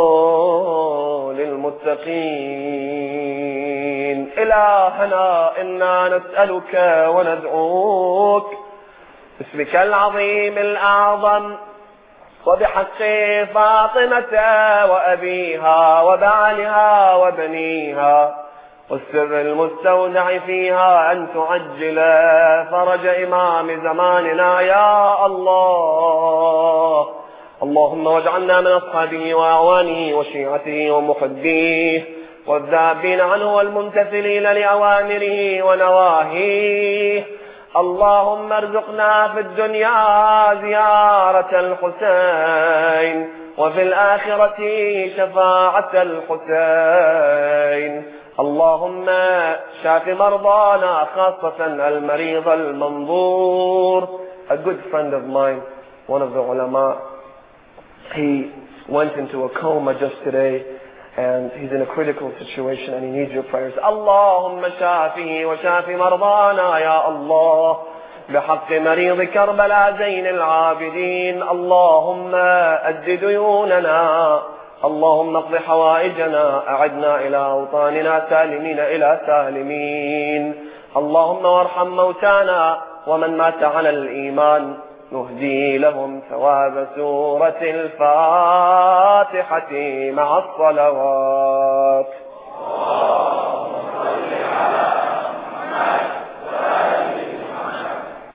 للمتقين. إلهنا إنا نسألك وندعوك باسمك العظيم الأعظم وبحق فاطمة وأبيها وبعلها وبنيها والسر المستودع فيها أن تعجل فرج إمام زماننا يا الله. اللهم واجعلنا من أصحابه وأعوانه وشيعته ومحبيه والذابين عنه والممتثلين لأوامره ونواهيه. اللهم ارزقنا في الدنيا زيارة الحسين وفي الآخرة شفاعة الحسين. اللهم شاف مرضانا خاصة المريض المنظور. A good friend of mine, one of the ulama, he went into a coma just today and he's in a critical situation and he needs your prayers. اللهم شافه وشاف مرضانا يا الله بحق مريض كربلاء زين العابدين. اللهم أد ديوننا، اللهم اقض حوائجنا، أعدنا إلى أوطاننا سالمين إلى سالمين. اللهم وارحم موتانا ومن مات على الإيمان، نهدي لهم ثواب سورة الفاتحة مع الصلوات.